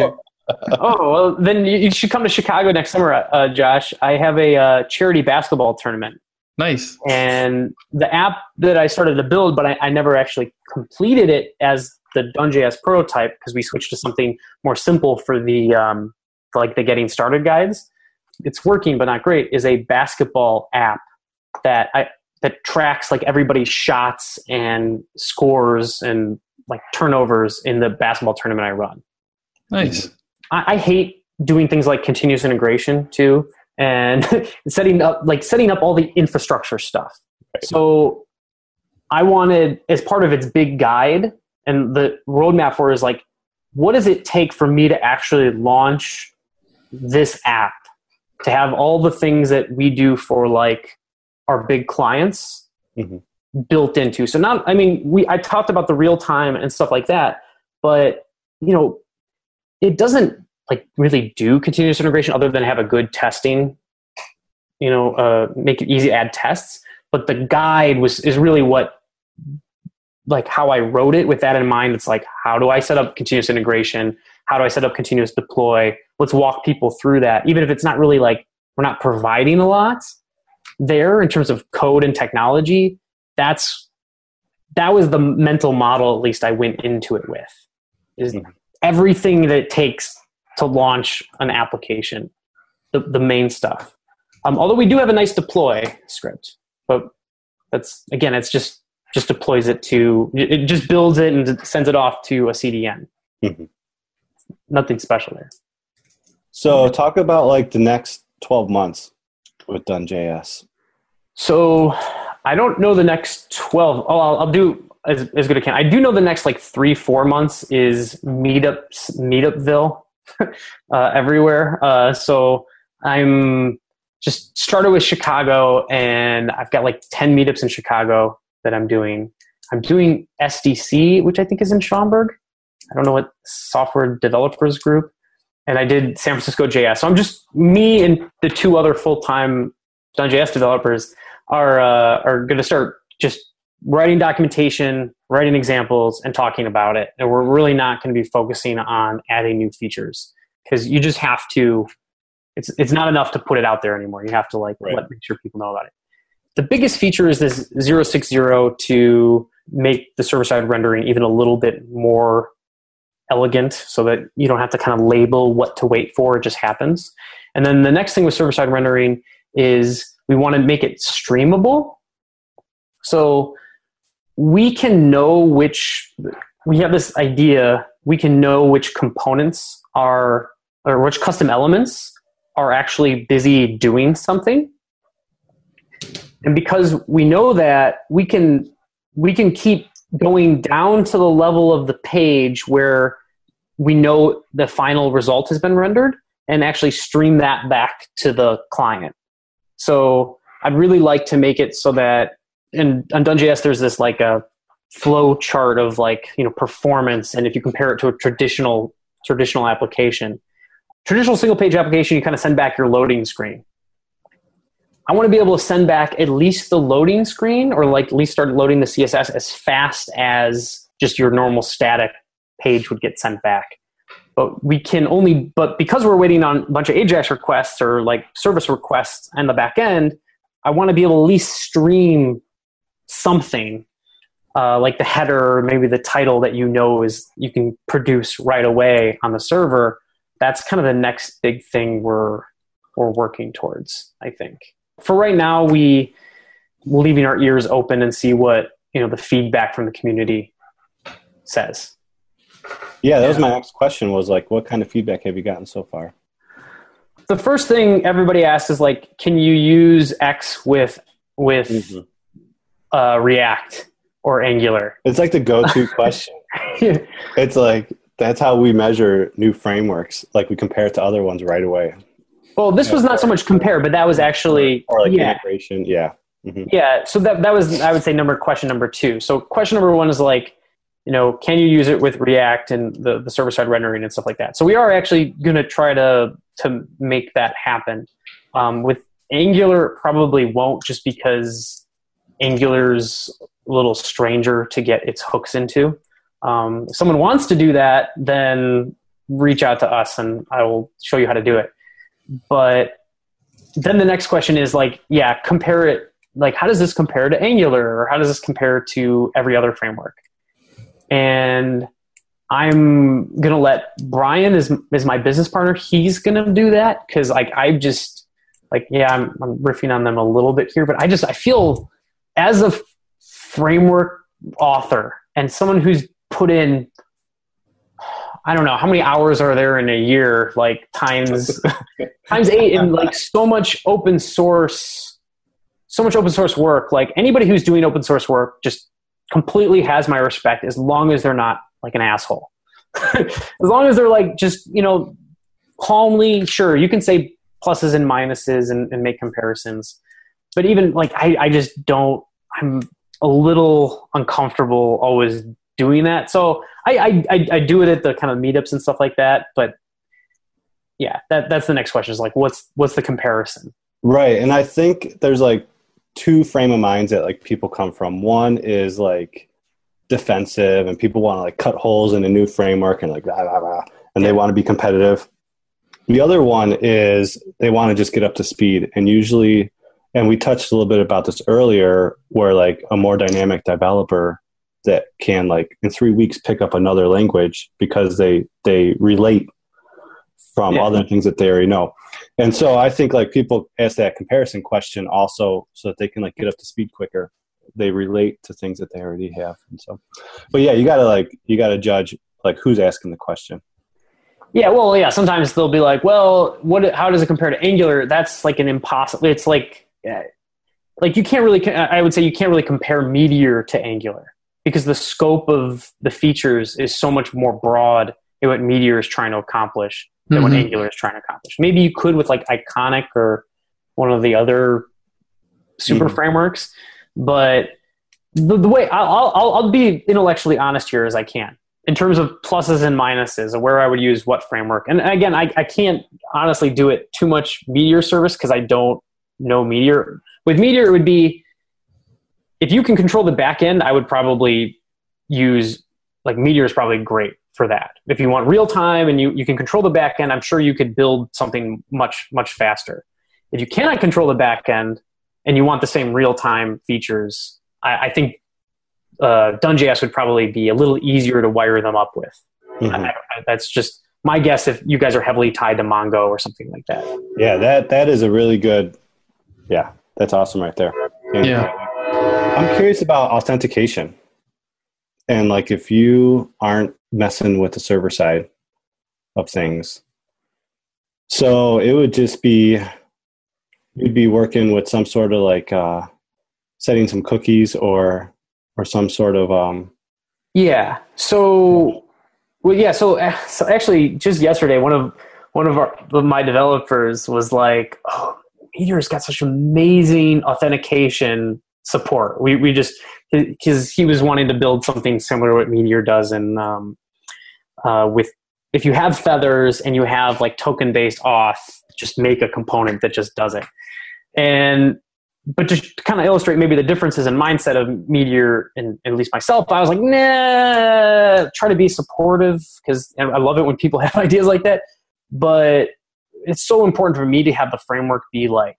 Oh, well, then you, you should come to Chicago next summer, uh, Josh. I have a uh, charity basketball tournament. Nice. And the app that I started to build, but I, I never actually completed it as the Dun.js prototype because we switched to something more simple for the um, for like the getting started guides. It's working, but not great. Is a basketball app that I that tracks like everybody's shots and scores and like turnovers in the basketball tournament I run. Nice. I, I hate doing things like continuous integration too, and setting up like setting up all the infrastructure stuff. Right. So I wanted, as part of its big guide, and the roadmap for it is like, what does it take for me to actually launch this app, to have all the things that we do for like our big clients mm-hmm. built into. So not, I mean, we I talked about the real time and stuff like that, but you know, it doesn't like really do continuous integration other than have a good testing, you know, uh, make it easy to add tests. But the guide was is really what, like how I wrote it with that in mind. It's like, how do I set up continuous integration? How do I set up continuous deploy? Let's walk people through that. Even if it's not really like, we're not providing a lot there in terms of code and technology, that's, that was the mental model, at least I went into it with, is mm-hmm. everything that it takes to launch an application, the, the main stuff. Um, although we do have a nice deploy script, but that's, again, it's just, just deploys it to, it just builds it and sends it off to a C D N. Mm-hmm. Nothing special there. So talk about like the next twelve months with Dun.js. So I don't know the next twelve. Oh, I'll, I'll do as, as good as I can. I do know the next like three, four months is meetups, Meetupville uh, everywhere. Uh, so I'm just started with Chicago, and I've got like ten meetups in Chicago that I'm doing. I'm doing S D C, which I think is in Schaumburg. I don't know what software developers group. And I did San Francisco J S. So I'm just, me and the two other full-time Dun.js developers are uh, are going to start just writing documentation, writing examples, and talking about it. And we're really not going to be focusing on adding new features because you just have to, it's it's not enough to put it out there anymore. You have to like right. let make sure people know about it. The biggest feature is this zero six zero to make the server-side rendering even a little bit more elegant so that you don't have to kind of label what to wait for. It just happens. And then the next thing with server-side rendering is we want to make it streamable. So we can know which, we have this idea, we can know which components are, or which custom elements are actually busy doing something. And because we know that, we can we can keep going down to the level of the page where we know the final result has been rendered and actually stream that back to the client. So I'd really like to make it so that in on Dun.js there's this like a flow chart of like, you know, performance, and if you compare it to a traditional traditional application, traditional single page application, you kind of send back your loading screen. I want to be able to send back at least the loading screen, or like at least start loading the C S S as fast as just your normal static page would get sent back. But we can only, but because we're waiting on a bunch of AJAX requests or like service requests on the back end, I want to be able to at least stream something uh, like the header, or maybe the title that you know is you can produce right away on the server. That's kind of the next big thing we're we're working towards, I think. For right now, we we're leaving our ears open and see what, you know, the feedback from the community says. Yeah, that was my next question, was like, what kind of feedback have you gotten so far? The first thing everybody asks is like, can you use X with with mm-hmm. uh, React or Angular? It's like the go-to question. Yeah. It's like, that's how we measure new frameworks. Like we compare it to other ones right away. Well, this was not so much compare, but that was actually or like yeah. integration. Yeah. Mm-hmm. Yeah. So that that was, I would say, number question number two. So question number one is like, you know, can you use it with React and the, the server-side rendering and stuff like that? So we are actually going to try to to make that happen. Um, with Angular, probably won't, just because Angular's a little stranger to get its hooks into. Um, if someone wants to do that, then reach out to us and I will show you how to do it. But then the next question is like, yeah, compare it. Like, how does this compare to Angular, or how does this compare to every other framework? And I'm going to let Brian is, is my business partner. He's going to do that. Cause like, I just like, yeah, I'm, I'm riffing on them a little bit here, but I just, I feel as a framework author and someone who's put in, I don't know, how many hours are there in a year, like times, times eight, and like so much open source, so much open source work. Like anybody who's doing open source work just completely has my respect, as long as they're not like an asshole. As long as they're like, just, you know, calmly, sure, you can say pluses and minuses and, and make comparisons. But even like, I, I just don't, I'm a little uncomfortable always doing that. So I, I, I do it at the kind of meetups and stuff like that. But yeah, that, that's the next question is like, what's, what's the comparison? Right. And I think there's like two frame of minds that like people come from. One is like defensive and people want to like cut holes in a new framework and like, blah, blah, blah, and yeah. They want to be competitive. The other one is they want to just get up to speed. And usually, and we touched a little bit about this earlier, where like a more dynamic developer that can like in three weeks pick up another language because they, they relate from yeah. other things that they already know. And so I think like people ask that comparison question also so that they can like get up to speed quicker. They relate to things that they already have. And so, but yeah, you gotta like, you gotta judge like who's asking the question. Yeah. Well, yeah. Sometimes they'll be like, well, what, how does it compare to Angular? That's like an impossible, it's like, like you can't really, I would say you can't really compare Meteor to Angular because the scope of the features is so much more broad in what Meteor is trying to accomplish than mm-hmm. what Angular is trying to accomplish. Maybe you could with like Iconic or one of the other super mm-hmm. frameworks, but the, the way I'll, I'll, I'll be intellectually honest here as I can in terms of pluses and minuses of where I would use what framework. And again, I, I can't honestly do it too much Meteor service because I don't know Meteor. With Meteor, it would be, if you can control the back end, I would probably use, like Meteor is probably great for that. If you want real time and you, you can control the back end, I'm sure you could build something much, much faster. If you cannot control the back end and you want the same real time features, I, I think uh, Dun.js would probably be a little easier to wire them up with. Mm-hmm. I, I, that's just my guess if you guys are heavily tied to Mongo or something like that. Yeah, that that is a really good, yeah, that's awesome right there. And yeah. I'm curious about authentication. And like if you aren't messing with the server side of things. So it would just be, you'd be working with some sort of like uh, setting some cookies or or some sort of um yeah. So well yeah, so, so actually just yesterday one of one of our of my developers was like, oh, Meteor's got such amazing authentication support. We we just because he was wanting to build something similar to what Meteor does, and um, uh, with if you have feathers and you have like token based auth, just make a component that just does it. And but just to kind of illustrate maybe the differences in mindset of Meteor and, and at least myself, I was like, nah, try to be supportive because I love it when people have ideas like that. But it's so important for me to have the framework be like,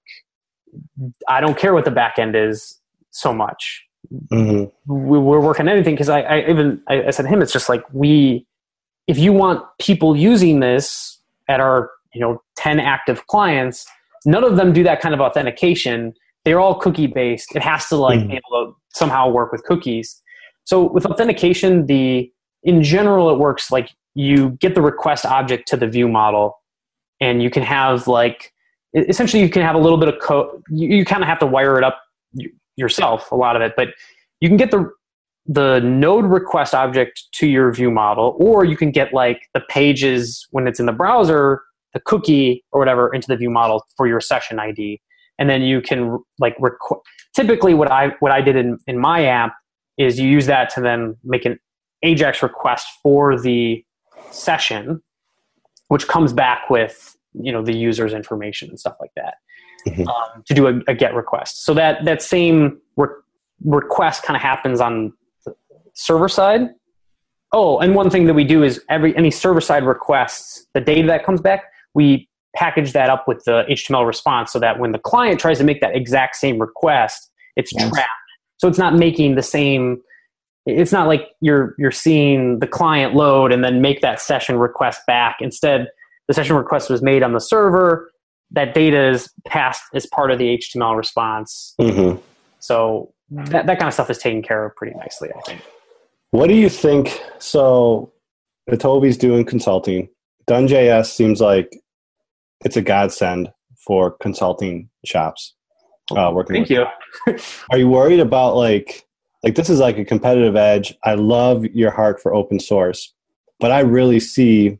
I don't care what the back end is so much. Mm-hmm. We, we're working on anything because I, I even I, I said to him, it's just like we, if you want people using this at our you know ten active clients, none of them do that kind of authentication. They're all cookie based. It has to like mm-hmm. be able to somehow work with cookies. So with authentication, the in general it works like you get the request object to the view model. And you can have like, essentially you can have a little bit of code. You, you kind of have to wire it up yourself, a lot of it, but you can get the, the node request object to your view model, or you can get like the pages when it's in the browser, the cookie or whatever into the view model for your session I D. And then you can like, requ- typically what I, what I did in, in my app is you use that to then make an AJAX request for the session, which comes back with, you know, the user's information and stuff like that, mm-hmm. um, to do a, a GET request. So that, that same re- request kind of happens on the server side oh, and one thing that we do is every any server-side requests, the data that comes back, we package that up with the H T M L response so that when the client tries to make that exact same request, it's Yes. trapped. So it's not making the same, it's not like you're you're seeing the client load and then make that session request back. Instead, the session request was made on the server. That data is passed as part of the H T M L response. Mm-hmm. So that, that kind of stuff is taken care of pretty nicely, I think. What do you think? So Bitovi's doing consulting. Dun.js seems like it's a godsend for consulting shops. Uh, working Thank with you. Are you worried about like, like this is like a competitive edge? I love your heart for open source, but I really see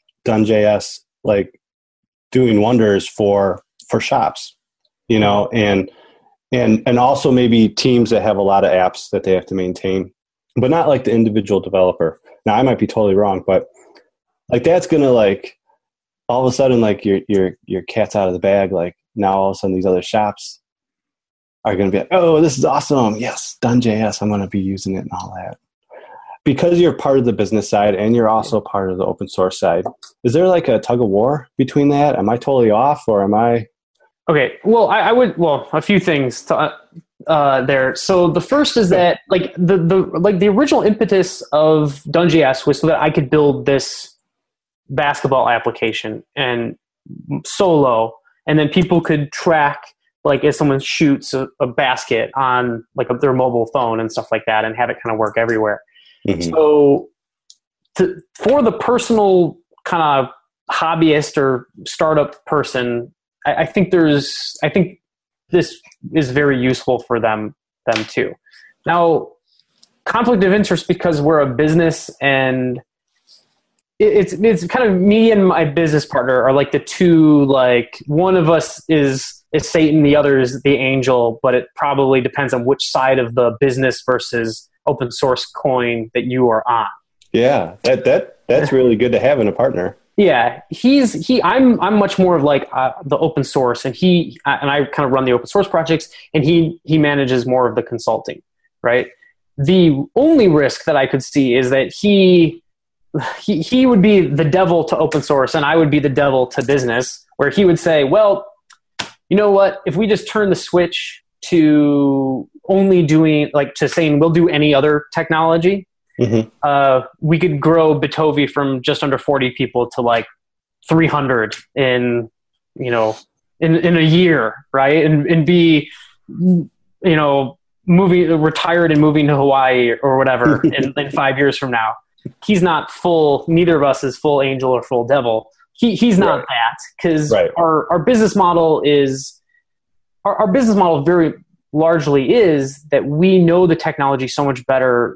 Dun.js like doing wonders for, for shops, you know, and, and, and also maybe teams that have a lot of apps that they have to maintain, but not like the individual developer. Now I might be totally wrong, but like that's going to like, all of a sudden, like your, your, your cat's out of the bag. Like now all of a sudden these other shops are going to be like, oh, this is awesome. Yes, Dun.js. I'm going to be using it and all that. Because you're part of the business side and you're also part of the open source side, is there like a tug of war between that? Am I totally off or am I? Okay. Well, I, I would, well, a few things to, uh, uh, there. So the first is that like the, the, like the original impetus of Dun.js was so that I could build this basketball application and solo, and then people could track like if someone shoots a, a basket on like a, their mobile phone and stuff like that, and have it kind of work everywhere. Mm-hmm. So to, for the personal kind of hobbyist or startup person, I, I think there's, I think this is very useful for them, them too. Now, conflict of interest because we're a business and it's it's kind of me and my business partner are like the two, like one of us is is Satan, the other is the angel, but it probably depends on which side of the business versus open source coin that you are on. Yeah, that that that's really good to have in a partner. Yeah, he's he. I'm I'm much more of like uh, the open source, and he uh, and I kind of run the open source projects, and he he manages more of the consulting. Right. The only risk that I could see is that he. He he would be the devil to open source and I would be the devil to business, where he would say, well, you know what, if we just turn the switch to only doing like to saying we'll do any other technology, mm-hmm. uh, we could grow Bitovi from just under forty people to like three hundred in, you know, in, in a year, right? And, and be, you know, moving, retired and moving to Hawaii or whatever in, in five years from now. He's not full, neither of us is full angel or full devil. He He's not right. that, because right. our, our business model is, our, our business model very largely is that we know the technology so much better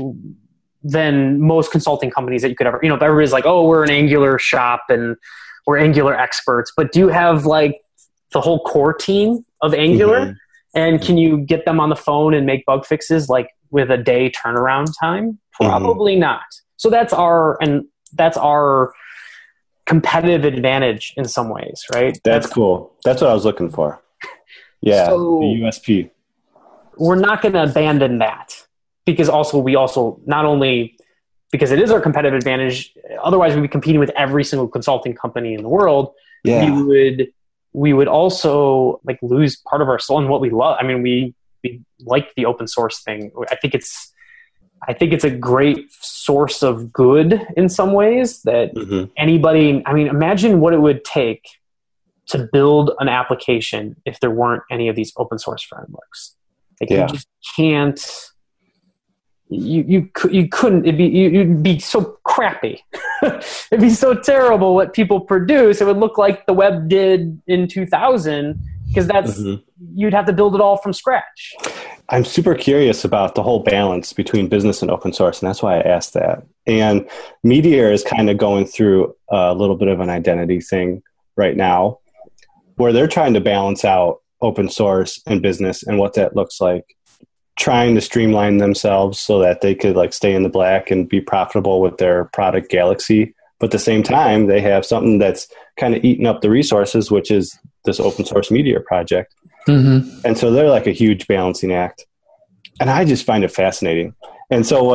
than most consulting companies that you could ever, you know, if everybody's like, oh, we're an Angular shop and we're Angular experts, but do you have like the whole core team of Angular? Mm-hmm. And can you get them on the phone and make bug fixes like with a day turnaround time? Probably mm-hmm. not. So that's our and that's our competitive advantage in some ways, right? That's, that's cool. That's what I was looking for. Yeah, so the U S P. We're not going to abandon that because also we also not only because it is our competitive advantage. Otherwise, we'd be competing with every single consulting company in the world. Yeah. We would we would also like lose part of our soul and what we love. I mean, we we like the open source thing. I think it's. I think it's a great source of good in some ways that mm-hmm. anybody, I mean, imagine what it would take to build an application if there weren't any of these open source frameworks. Like yeah. you just can't, you, you, you couldn't, it'd be, you'd be so crappy. It'd be so terrible what people produce. It would look like the web did in two thousand because that's, mm-hmm. you'd have to build it all from scratch. I'm super curious about the whole balance between business and open source, and that's why I asked that. And Meteor is kind of going through a little bit of an identity thing right now, where they're trying to balance out open source and business and what that looks like, trying to streamline themselves so that they could like stay in the black and be profitable with their product Galaxy. But at the same time, they have something that's kind of eating up the resources, which is this open source Meteor project. Mm-hmm. And so they're like a huge balancing act. And I just find it fascinating. And so what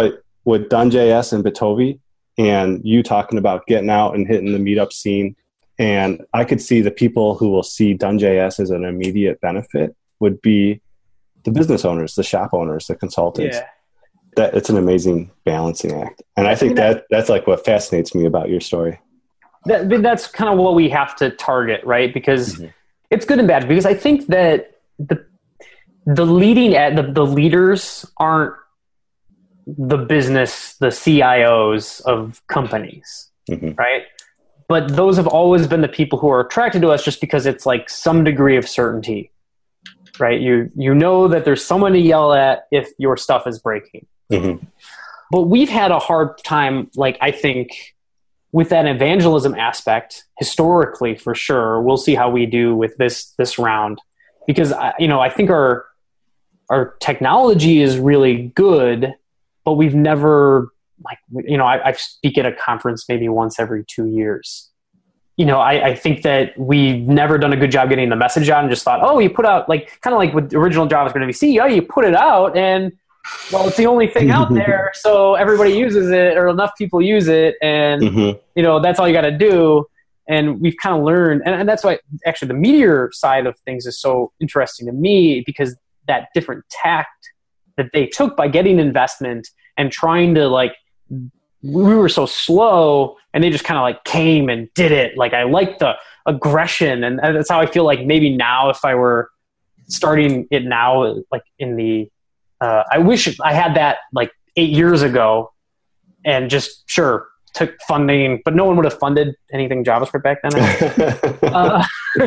with Dun.js and Bitovi, and you talking about getting out and hitting the meetup scene. And I could see the people who will see Dun.js as an immediate benefit would be the business owners, the shop owners, the consultants. Yeah. That it's an amazing balancing act. And I think that that's like what fascinates me about your story. That, that's kind of what we have to target, right? Because Mm-hmm. it's good and bad. Because I think that the the leading at the, the leaders aren't the business, the C I Os of companies, Mm-hmm. right? But those have always been the people who are attracted to us just because it's like some degree of certainty, right? You you know that there's someone to yell at if your stuff is breaking. Mm-hmm. But we've had a hard time, like, I think, with that evangelism aspect, historically, for sure. We'll see how we do with this this round. Because, I- you know, I think our our technology is really good, but we've never, like, you know, I, I speak at a conference maybe once every two years. You know, I, I think that we've never done a good job getting the message out and just thought, oh, you put out, like, kind of like with original JavaScript M V C, oh, you put it out and, well, it's the only thing out there, so everybody uses it or enough people use it, and, Mm-hmm. you know, that's all you got to do. And we've kind of learned, and, and that's why actually the Meteor side of things is so interesting to me, because that different tact that they took by getting investment and trying to, like, we were so slow and they just kind of like came and did it. Like, I like the aggression, and that's how I feel like maybe now if I were starting it now, like in the, uh, I wish I had that like eight years ago and just sure took funding, but no one would have funded anything JavaScript back then. uh,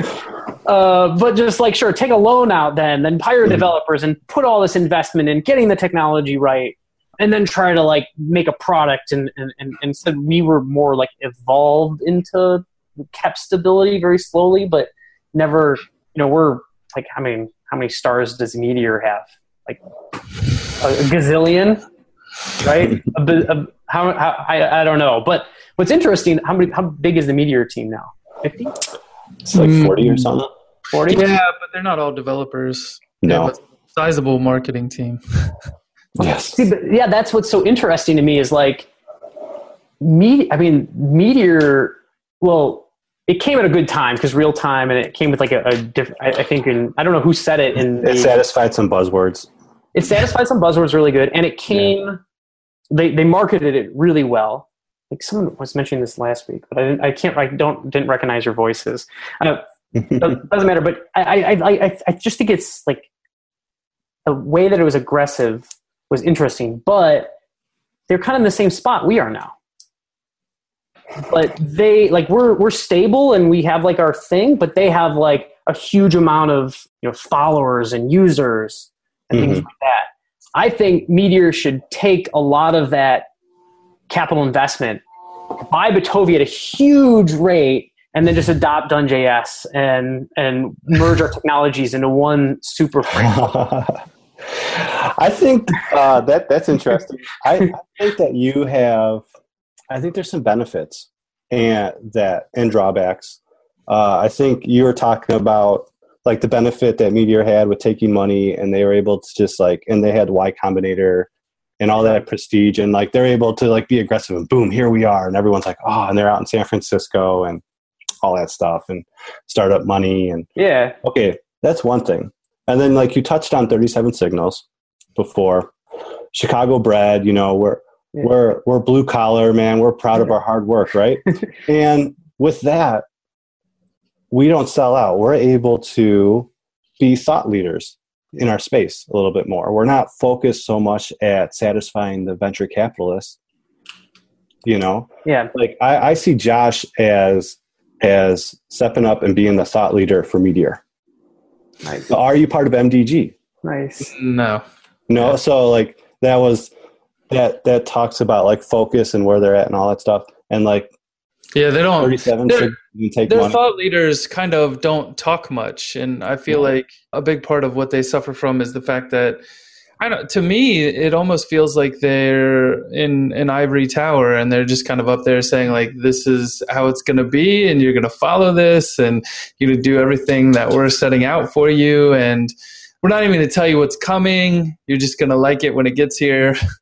uh, but just like, sure, take a loan out then, then hire Mm-hmm. developers and put all this investment in getting the technology right. And then try to like make a product, and, and, and instead we were more like evolved into, kept stability very slowly, but never, you know, we're like, I mean, how many stars does Meteor have? Like a, a gazillion, right? a, bi- a, how, how I, I don't know. But what's interesting, how many, how big is the Meteor team now? fifty? It's like forty or something. forty? Yeah, but they're not all developers. They No. have a sizable marketing team. Yes. See, but yeah, that's what's so interesting to me is like, me. I mean, Meteor. Well, it came at a good time because real time, and it came with like a, a different. I, I think in I don't know who said it in. The, It satisfied some buzzwords. it satisfied some buzzwords really good, and it came. Yeah. They they marketed it really well. Like someone was mentioning this last week, but I didn't. I can't. I don't didn't recognize your voices. Uh, doesn't matter. But I I I I just think it's like the way that it was aggressive was interesting, but they're kind of in the same spot we are now. But they like we're we're stable and we have like our thing, but they have like a huge amount of, you know, followers and users and mm-hmm. things like that. I think Meteor should take a lot of that capital investment, buy Bitovi at a huge rate, and then just adopt Dun.js and and merge our technologies into one super framework. I think uh, that that's interesting. I, I think that you have. I think there's some benefits and that and drawbacks. Uh, I think you were talking about like the benefit that Meteor had with taking money, and they were able to just like, and they had Y Combinator and all that prestige, and like they're able to like be aggressive and boom, here we are, and everyone's like, oh, and they're out in San Francisco and all that stuff and startup money and yeah, okay, that's one thing. And then like you touched on thirty-seven Signals before, Chicago bred, you know, we're yeah. we're we're blue collar, man. We're proud yeah. of our hard work, right? And with that, we don't sell out. We're able to be thought leaders in our space a little bit more. We're not focused so much at satisfying the venture capitalists, you know? Yeah. Like I, I see Josh as as stepping up and being the thought leader for Meteor. Nice. Are you part of M D G? Nice. No. No. So like that was that that talks about like focus and where they're at and all that stuff. And like yeah, they don't. thirty-seven Their, take their money. thought leaders kind of don't talk much, and I feel yeah. like a big part of what they suffer from is the fact that I don't. To me, it almost feels like they're in an ivory tower, and they're just kind of up there saying like, "This is how it's going to be, and you're going to follow this, and you're going to do everything that we're setting out for you, and we're not even going to tell you what's coming. You're just going to like it when it gets here."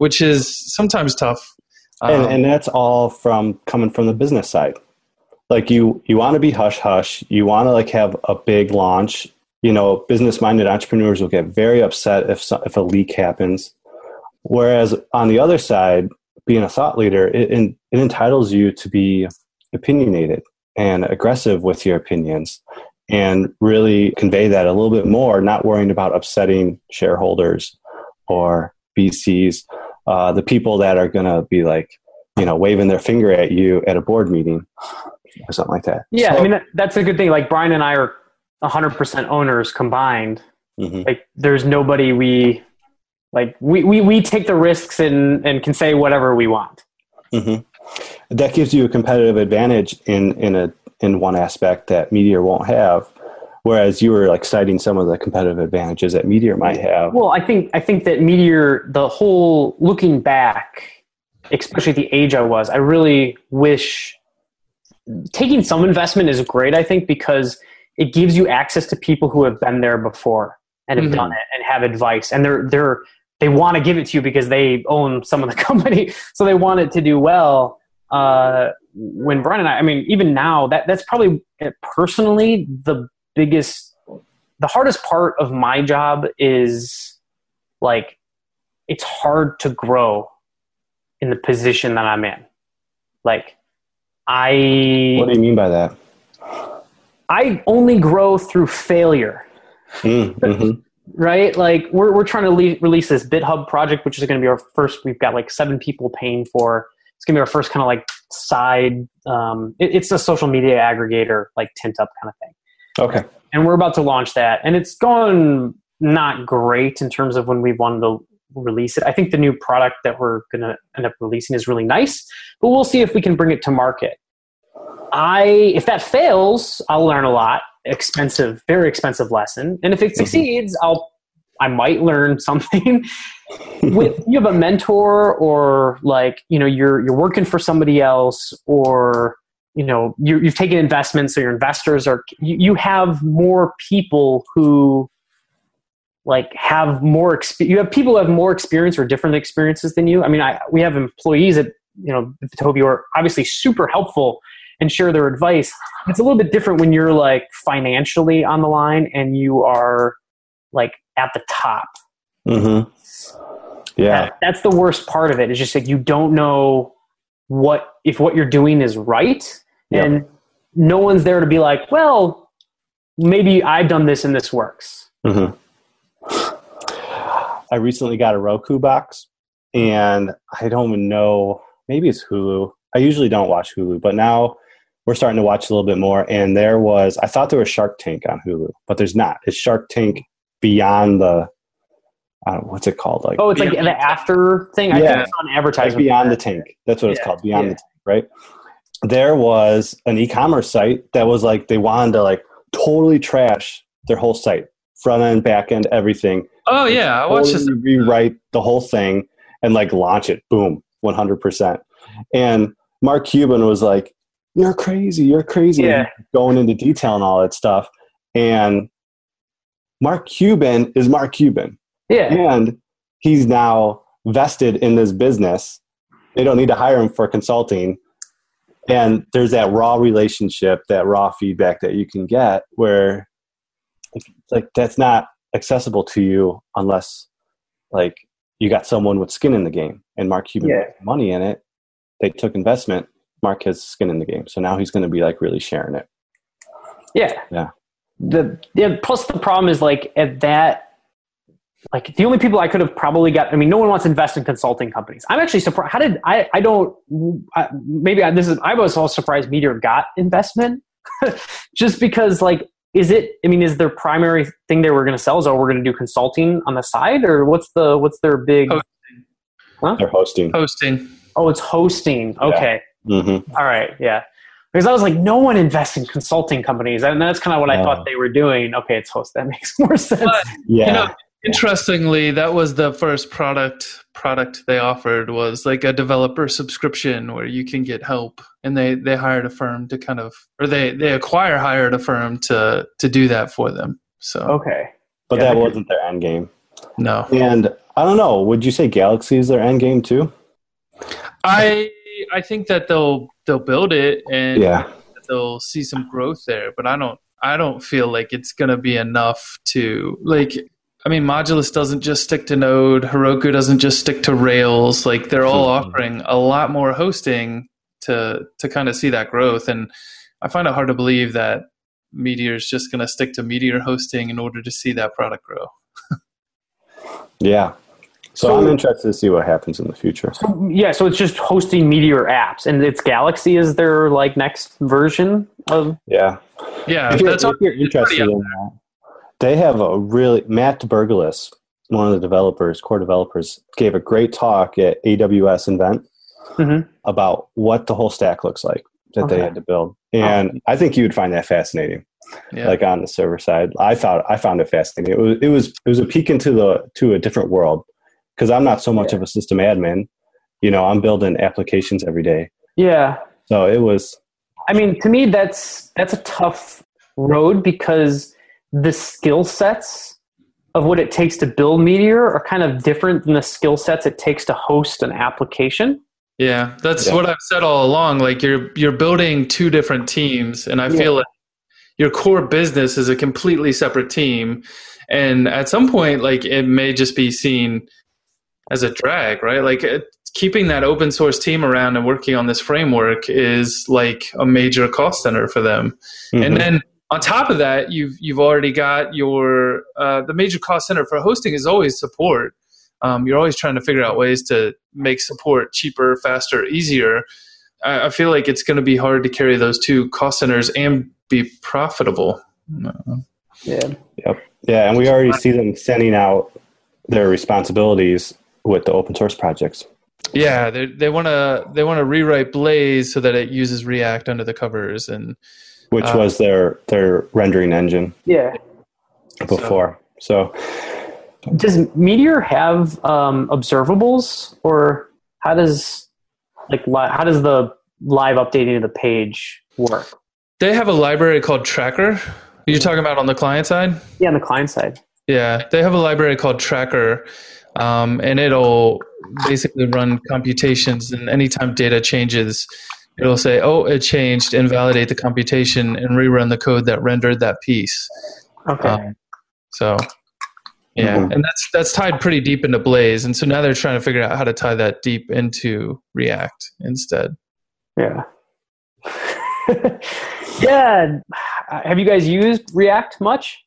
which is sometimes tough. Um, and, and that's all from coming from the business side. Like you, you want to be hush hush. You want to like have a big launch. You know, business minded entrepreneurs will get very upset if so, if a leak happens. Whereas on the other side, being a thought leader, it, it entitles you to be opinionated and aggressive with your opinions and really convey that a little bit more, not worrying about upsetting shareholders or V Cs, uh, the people that are going to be like, you know, waving their finger at you at a board meeting or something like that. Yeah, so, I mean, that, that's a good thing. Like Brian and I are one hundred percent owners combined. Mm-hmm. Like there's nobody we... Like we, we, we take the risks and, and can say whatever we want. Mm-hmm. That gives you a competitive advantage in, in a in one aspect that Meteor won't have, whereas you were like citing some of the competitive advantages that Meteor might have. Well, I think I think that Meteor, the whole looking back, especially at the age I was, I really wish taking some investment is great. I think because it gives you access to people who have been there before and have mm-hmm. done it and have advice, and they're they're. They want to give it to you because they own some of the company. So they want it to do well. Uh, when Brian and I, I mean, even now that that's probably personally the biggest, the hardest part of my job is like, it's hard to grow in the position that I'm in. Like I, what do you mean by that? I only grow through failure. Mm-hmm. Right? Like we're we're trying to le- release this BitHub project, which is going to be our first. We've got like seven people paying for. It's going to be our first kind of like side. Um, it, it's a social media aggregator, like TintUp kind of thing. Okay. And we're about to launch that, and it's gone not great in terms of when we wanted to release it. I think the new product that we're going to end up releasing is really nice, but we'll see if we can bring it to market. I if that fails, I'll learn a lot. Expensive, very expensive lesson. And if it succeeds, I'll, I might learn something. With you have a mentor, or like, you know, you're, you're working for somebody else, or, you know, you, you've taken investments, so your investors are, you, you have more people who like have more, exp- you have people who have more experience or different experiences than you. I mean, I, we have employees at, you know, Toby who are obviously super helpful and share their advice. It's a little bit different when you're like financially on the line and you are like at the top. Mm-hmm. Yeah. That, that's the worst part of it. It's just like, you don't know what, if what you're doing is right. Yep. And no one's there to be like, well, maybe I've done this and this works. Mm-hmm. I recently got a Roku box, and I don't even know, maybe it's Hulu. I usually don't watch Hulu, but now we're starting to watch a little bit more. And there was, I thought there was Shark Tank on Hulu, but there's not. It's Shark Tank beyond the, I don't know, what's it called? Like, oh, it's like the after thing? I yeah, think it's on advertising. Like Beyond the Tank. That's what yeah, it's called, Beyond yeah. the Tank, right? There was an e-commerce site that was like, they wanted to like totally trash their whole site, front end, back end, everything. Oh yeah, I watched this. Rewrite the whole thing and like launch it, boom, one hundred percent. And Mark Cuban was like, you're crazy, you're crazy. Yeah. Going into detail and all that stuff. And Mark Cuban is Mark Cuban. Yeah. And he's now vested in this business. They don't need to hire him for consulting. And there's that raw relationship, that raw feedback that you can get where like that's not accessible to you unless like you got someone with skin in the game. And Mark Cuban yeah. put money in it. They took investment. Mark has skin in the game. So now he's going to be like really sharing it. Yeah. Yeah. The, yeah. Plus the problem is like at that, like the only people I could have probably got, I mean, no one wants to invest in consulting companies. I'm actually surprised. How did I, I don't, I, maybe I, this is, I was also surprised Meteor got investment just because like, is it, I mean, is their primary thing they were going to sell is, oh, we're going to do consulting on the side, or what's the, what's their big, hosting. Huh? They're hosting. Hosting. Oh, it's hosting. Okay. Yeah. Mm-hmm. All right. Yeah. Because I was like, no one invests in consulting companies. And that's kind of what I uh, thought they were doing. Okay. It's host. That makes more sense. But, yeah. You know, interestingly, that was the first product product they offered was like a developer subscription where you can get help. And they, they hired a firm to kind of, or they, they acquire hired a firm to, to do that for them. So, okay. But yeah, that wasn't their end game. No. And I don't know, would you say Galaxy is their end game too? I I think that they'll they'll build it and Yeah. they'll see some growth there, but I don't I don't feel like it's gonna be enough to like. I mean, Modulus doesn't just stick to Node. Heroku doesn't just stick to Rails. Like they're all offering a lot more hosting to to kind of see that growth. And I find it hard to believe that Meteor is just going to stick to Meteor hosting in order to see that product grow. Yeah. So, so I'm interested to see what happens in the future. So, yeah, so it's just hosting Meteor apps, and it's Galaxy is their like next version of. Yeah. Yeah, if you're, that's if you're interested in that. They have a really, Matt Bergelis, one of the developers, core developers, gave a great talk at A W S Invent mm-hmm. about what the whole stack looks like that okay. they had to build. And oh. I think you would find that fascinating. Yeah. Like on the server side, I thought I found it fascinating. It was it was it was a peek into the to a different world because I'm not so much yeah. of a system admin. You know, I'm building applications every day. Yeah. So it was. I mean, to me, that's that's a tough road because the skill sets of what it takes to build Meteor are kind of different than the skill sets it takes to host an application. Yeah, that's yeah. what I've said all along. Like you're you're building two different teams, and I yeah. feel like your core business is a completely separate team. And at some point, like it may just be seen as a drag, right? Like it, keeping that open source team around and working on this framework is like a major cost center for them. Mm-hmm. And then on top of that, you've you've already got your uh, the major cost center for hosting is always support. Um, you're always trying to figure out ways to make support cheaper, faster, easier. I, I feel like it's going to be hard to carry those two cost centers and be profitable. Yeah. Yep. Yeah, and we already see them sending out their responsibilities with the open source projects. Yeah, they they want to they want to rewrite Blaze so that it uses React under the covers and. Which uh, was their, their rendering engine yeah. before. So, so. Does Meteor have um, observables, or how does like li- how does the live updating of the page work? They have a library called Tracker. You're talking about on the client side? Yeah, on the client side. Yeah, they have a library called Tracker, um, and it'll basically run computations, and anytime data changes, it'll say, oh, it changed, invalidate the computation, and rerun the code that rendered that piece. Okay. Um, so, yeah, mm-hmm. and that's that's tied pretty deep into Blaze, and so now they're trying to figure out how to tie that deep into React instead. Yeah. yeah. Have you guys used React much?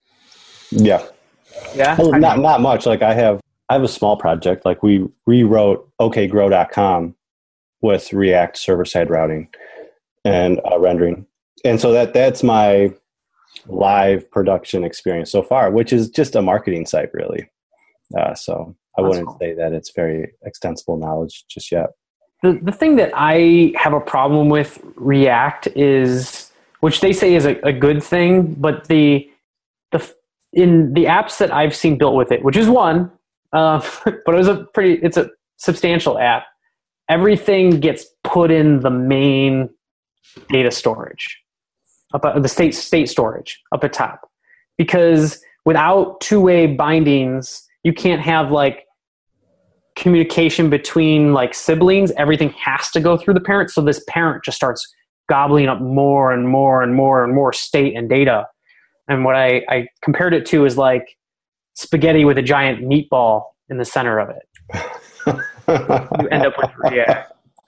Yeah. Yeah. Well, not not much. Like I have, I have a small project. Like we rewrote O K Grow dot com with React server-side routing and uh, rendering. And so that that's my live production experience so far, which is just a marketing site, really. Uh, so I that's wouldn't cool. say that it's very extensible knowledge just yet. The the thing that I have a problem with React is, which they say is a, a good thing, but the the in the apps that I've seen built with it, which is one, uh, but it was a pretty, it's a substantial app. Everything gets put in the main data storage, up at the state state storage up at top, because without two-way bindings, you can't have like communication between like siblings. Everything has to go through the parent. So this parent just starts gobbling up more and more and more and more state and data. And what I, I compared it to is like spaghetti with a giant meatball in the center of it. You end up with React.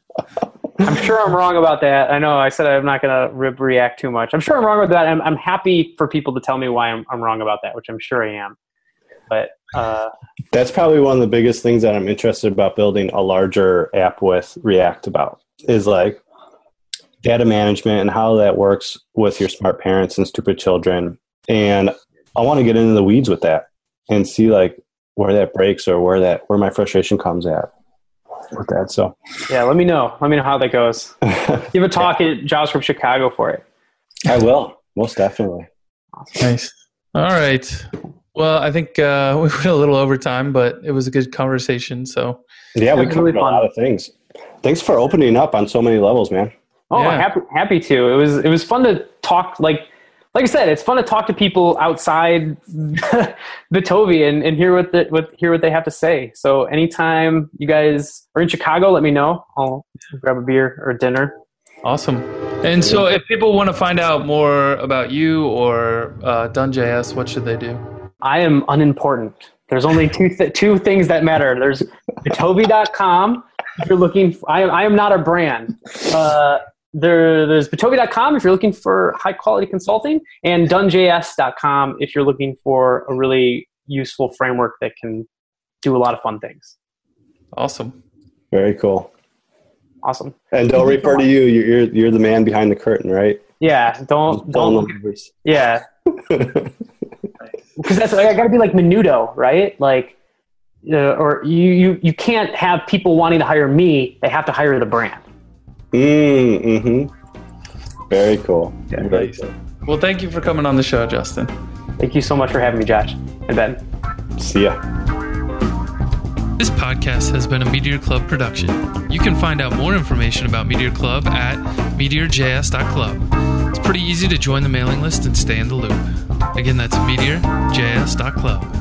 I'm sure I'm wrong about that. I know I said I'm not going to rib React too much. I'm sure I'm wrong about that. I'm, I'm happy for people to tell me why I'm, I'm wrong about that, which I'm sure I am. But uh, that's probably one of the biggest things that I'm interested about building a larger app with React about is like data management and how that works with your smart parents and stupid children. And I want to get into the weeds with that and see like where that breaks or where that where my frustration comes at with that. So yeah, let me know. Let me know how that goes. Give a talk yeah. at JavaScript Chicago for it. I will, most definitely. Nice. All right. Well, I think uh, we went a little over time, but it was a good conversation. So yeah, we covered really a lot of things. Thanks for opening up on so many levels, man. Oh, yeah. happy happy to. It was it was fun to talk like like I said, it's fun to talk to people outside the Tovey and, and hear what the, what hear what they have to say. So anytime you guys are in Chicago, let me know. I'll grab a beer or dinner. Awesome. And so if people want to find out more about you or uh, Done.js, what should they do? I am unimportant. There's only two th- two things that matter. There's Tovey dot com. If you're looking, for, I, I am not a brand. Uh, there, there's Tovey dot com if you're looking for high quality consulting, and Done J S dot com if you're looking for a really useful framework that can do a lot of fun things. Awesome. Very cool. Awesome. And don't refer to you. You're, you're you're the man behind the curtain, right? Yeah. Don't don't. Yeah. Because that's I got to be like Menudo, right? Like, uh, or you, you you can't have people wanting to hire me. They have to hire the brand. Mm, mm-hmm. Very cool. Yeah, Very cool. Well, thank you for coming on the show, Justin. Thank you so much for having me, Josh and Ben. See ya. This podcast has been a Meteor Club production. You can find out more information about Meteor Club at meteor j s dot club. It's pretty easy to join the mailing list and stay in the loop. Again, that's meteor j s dot club.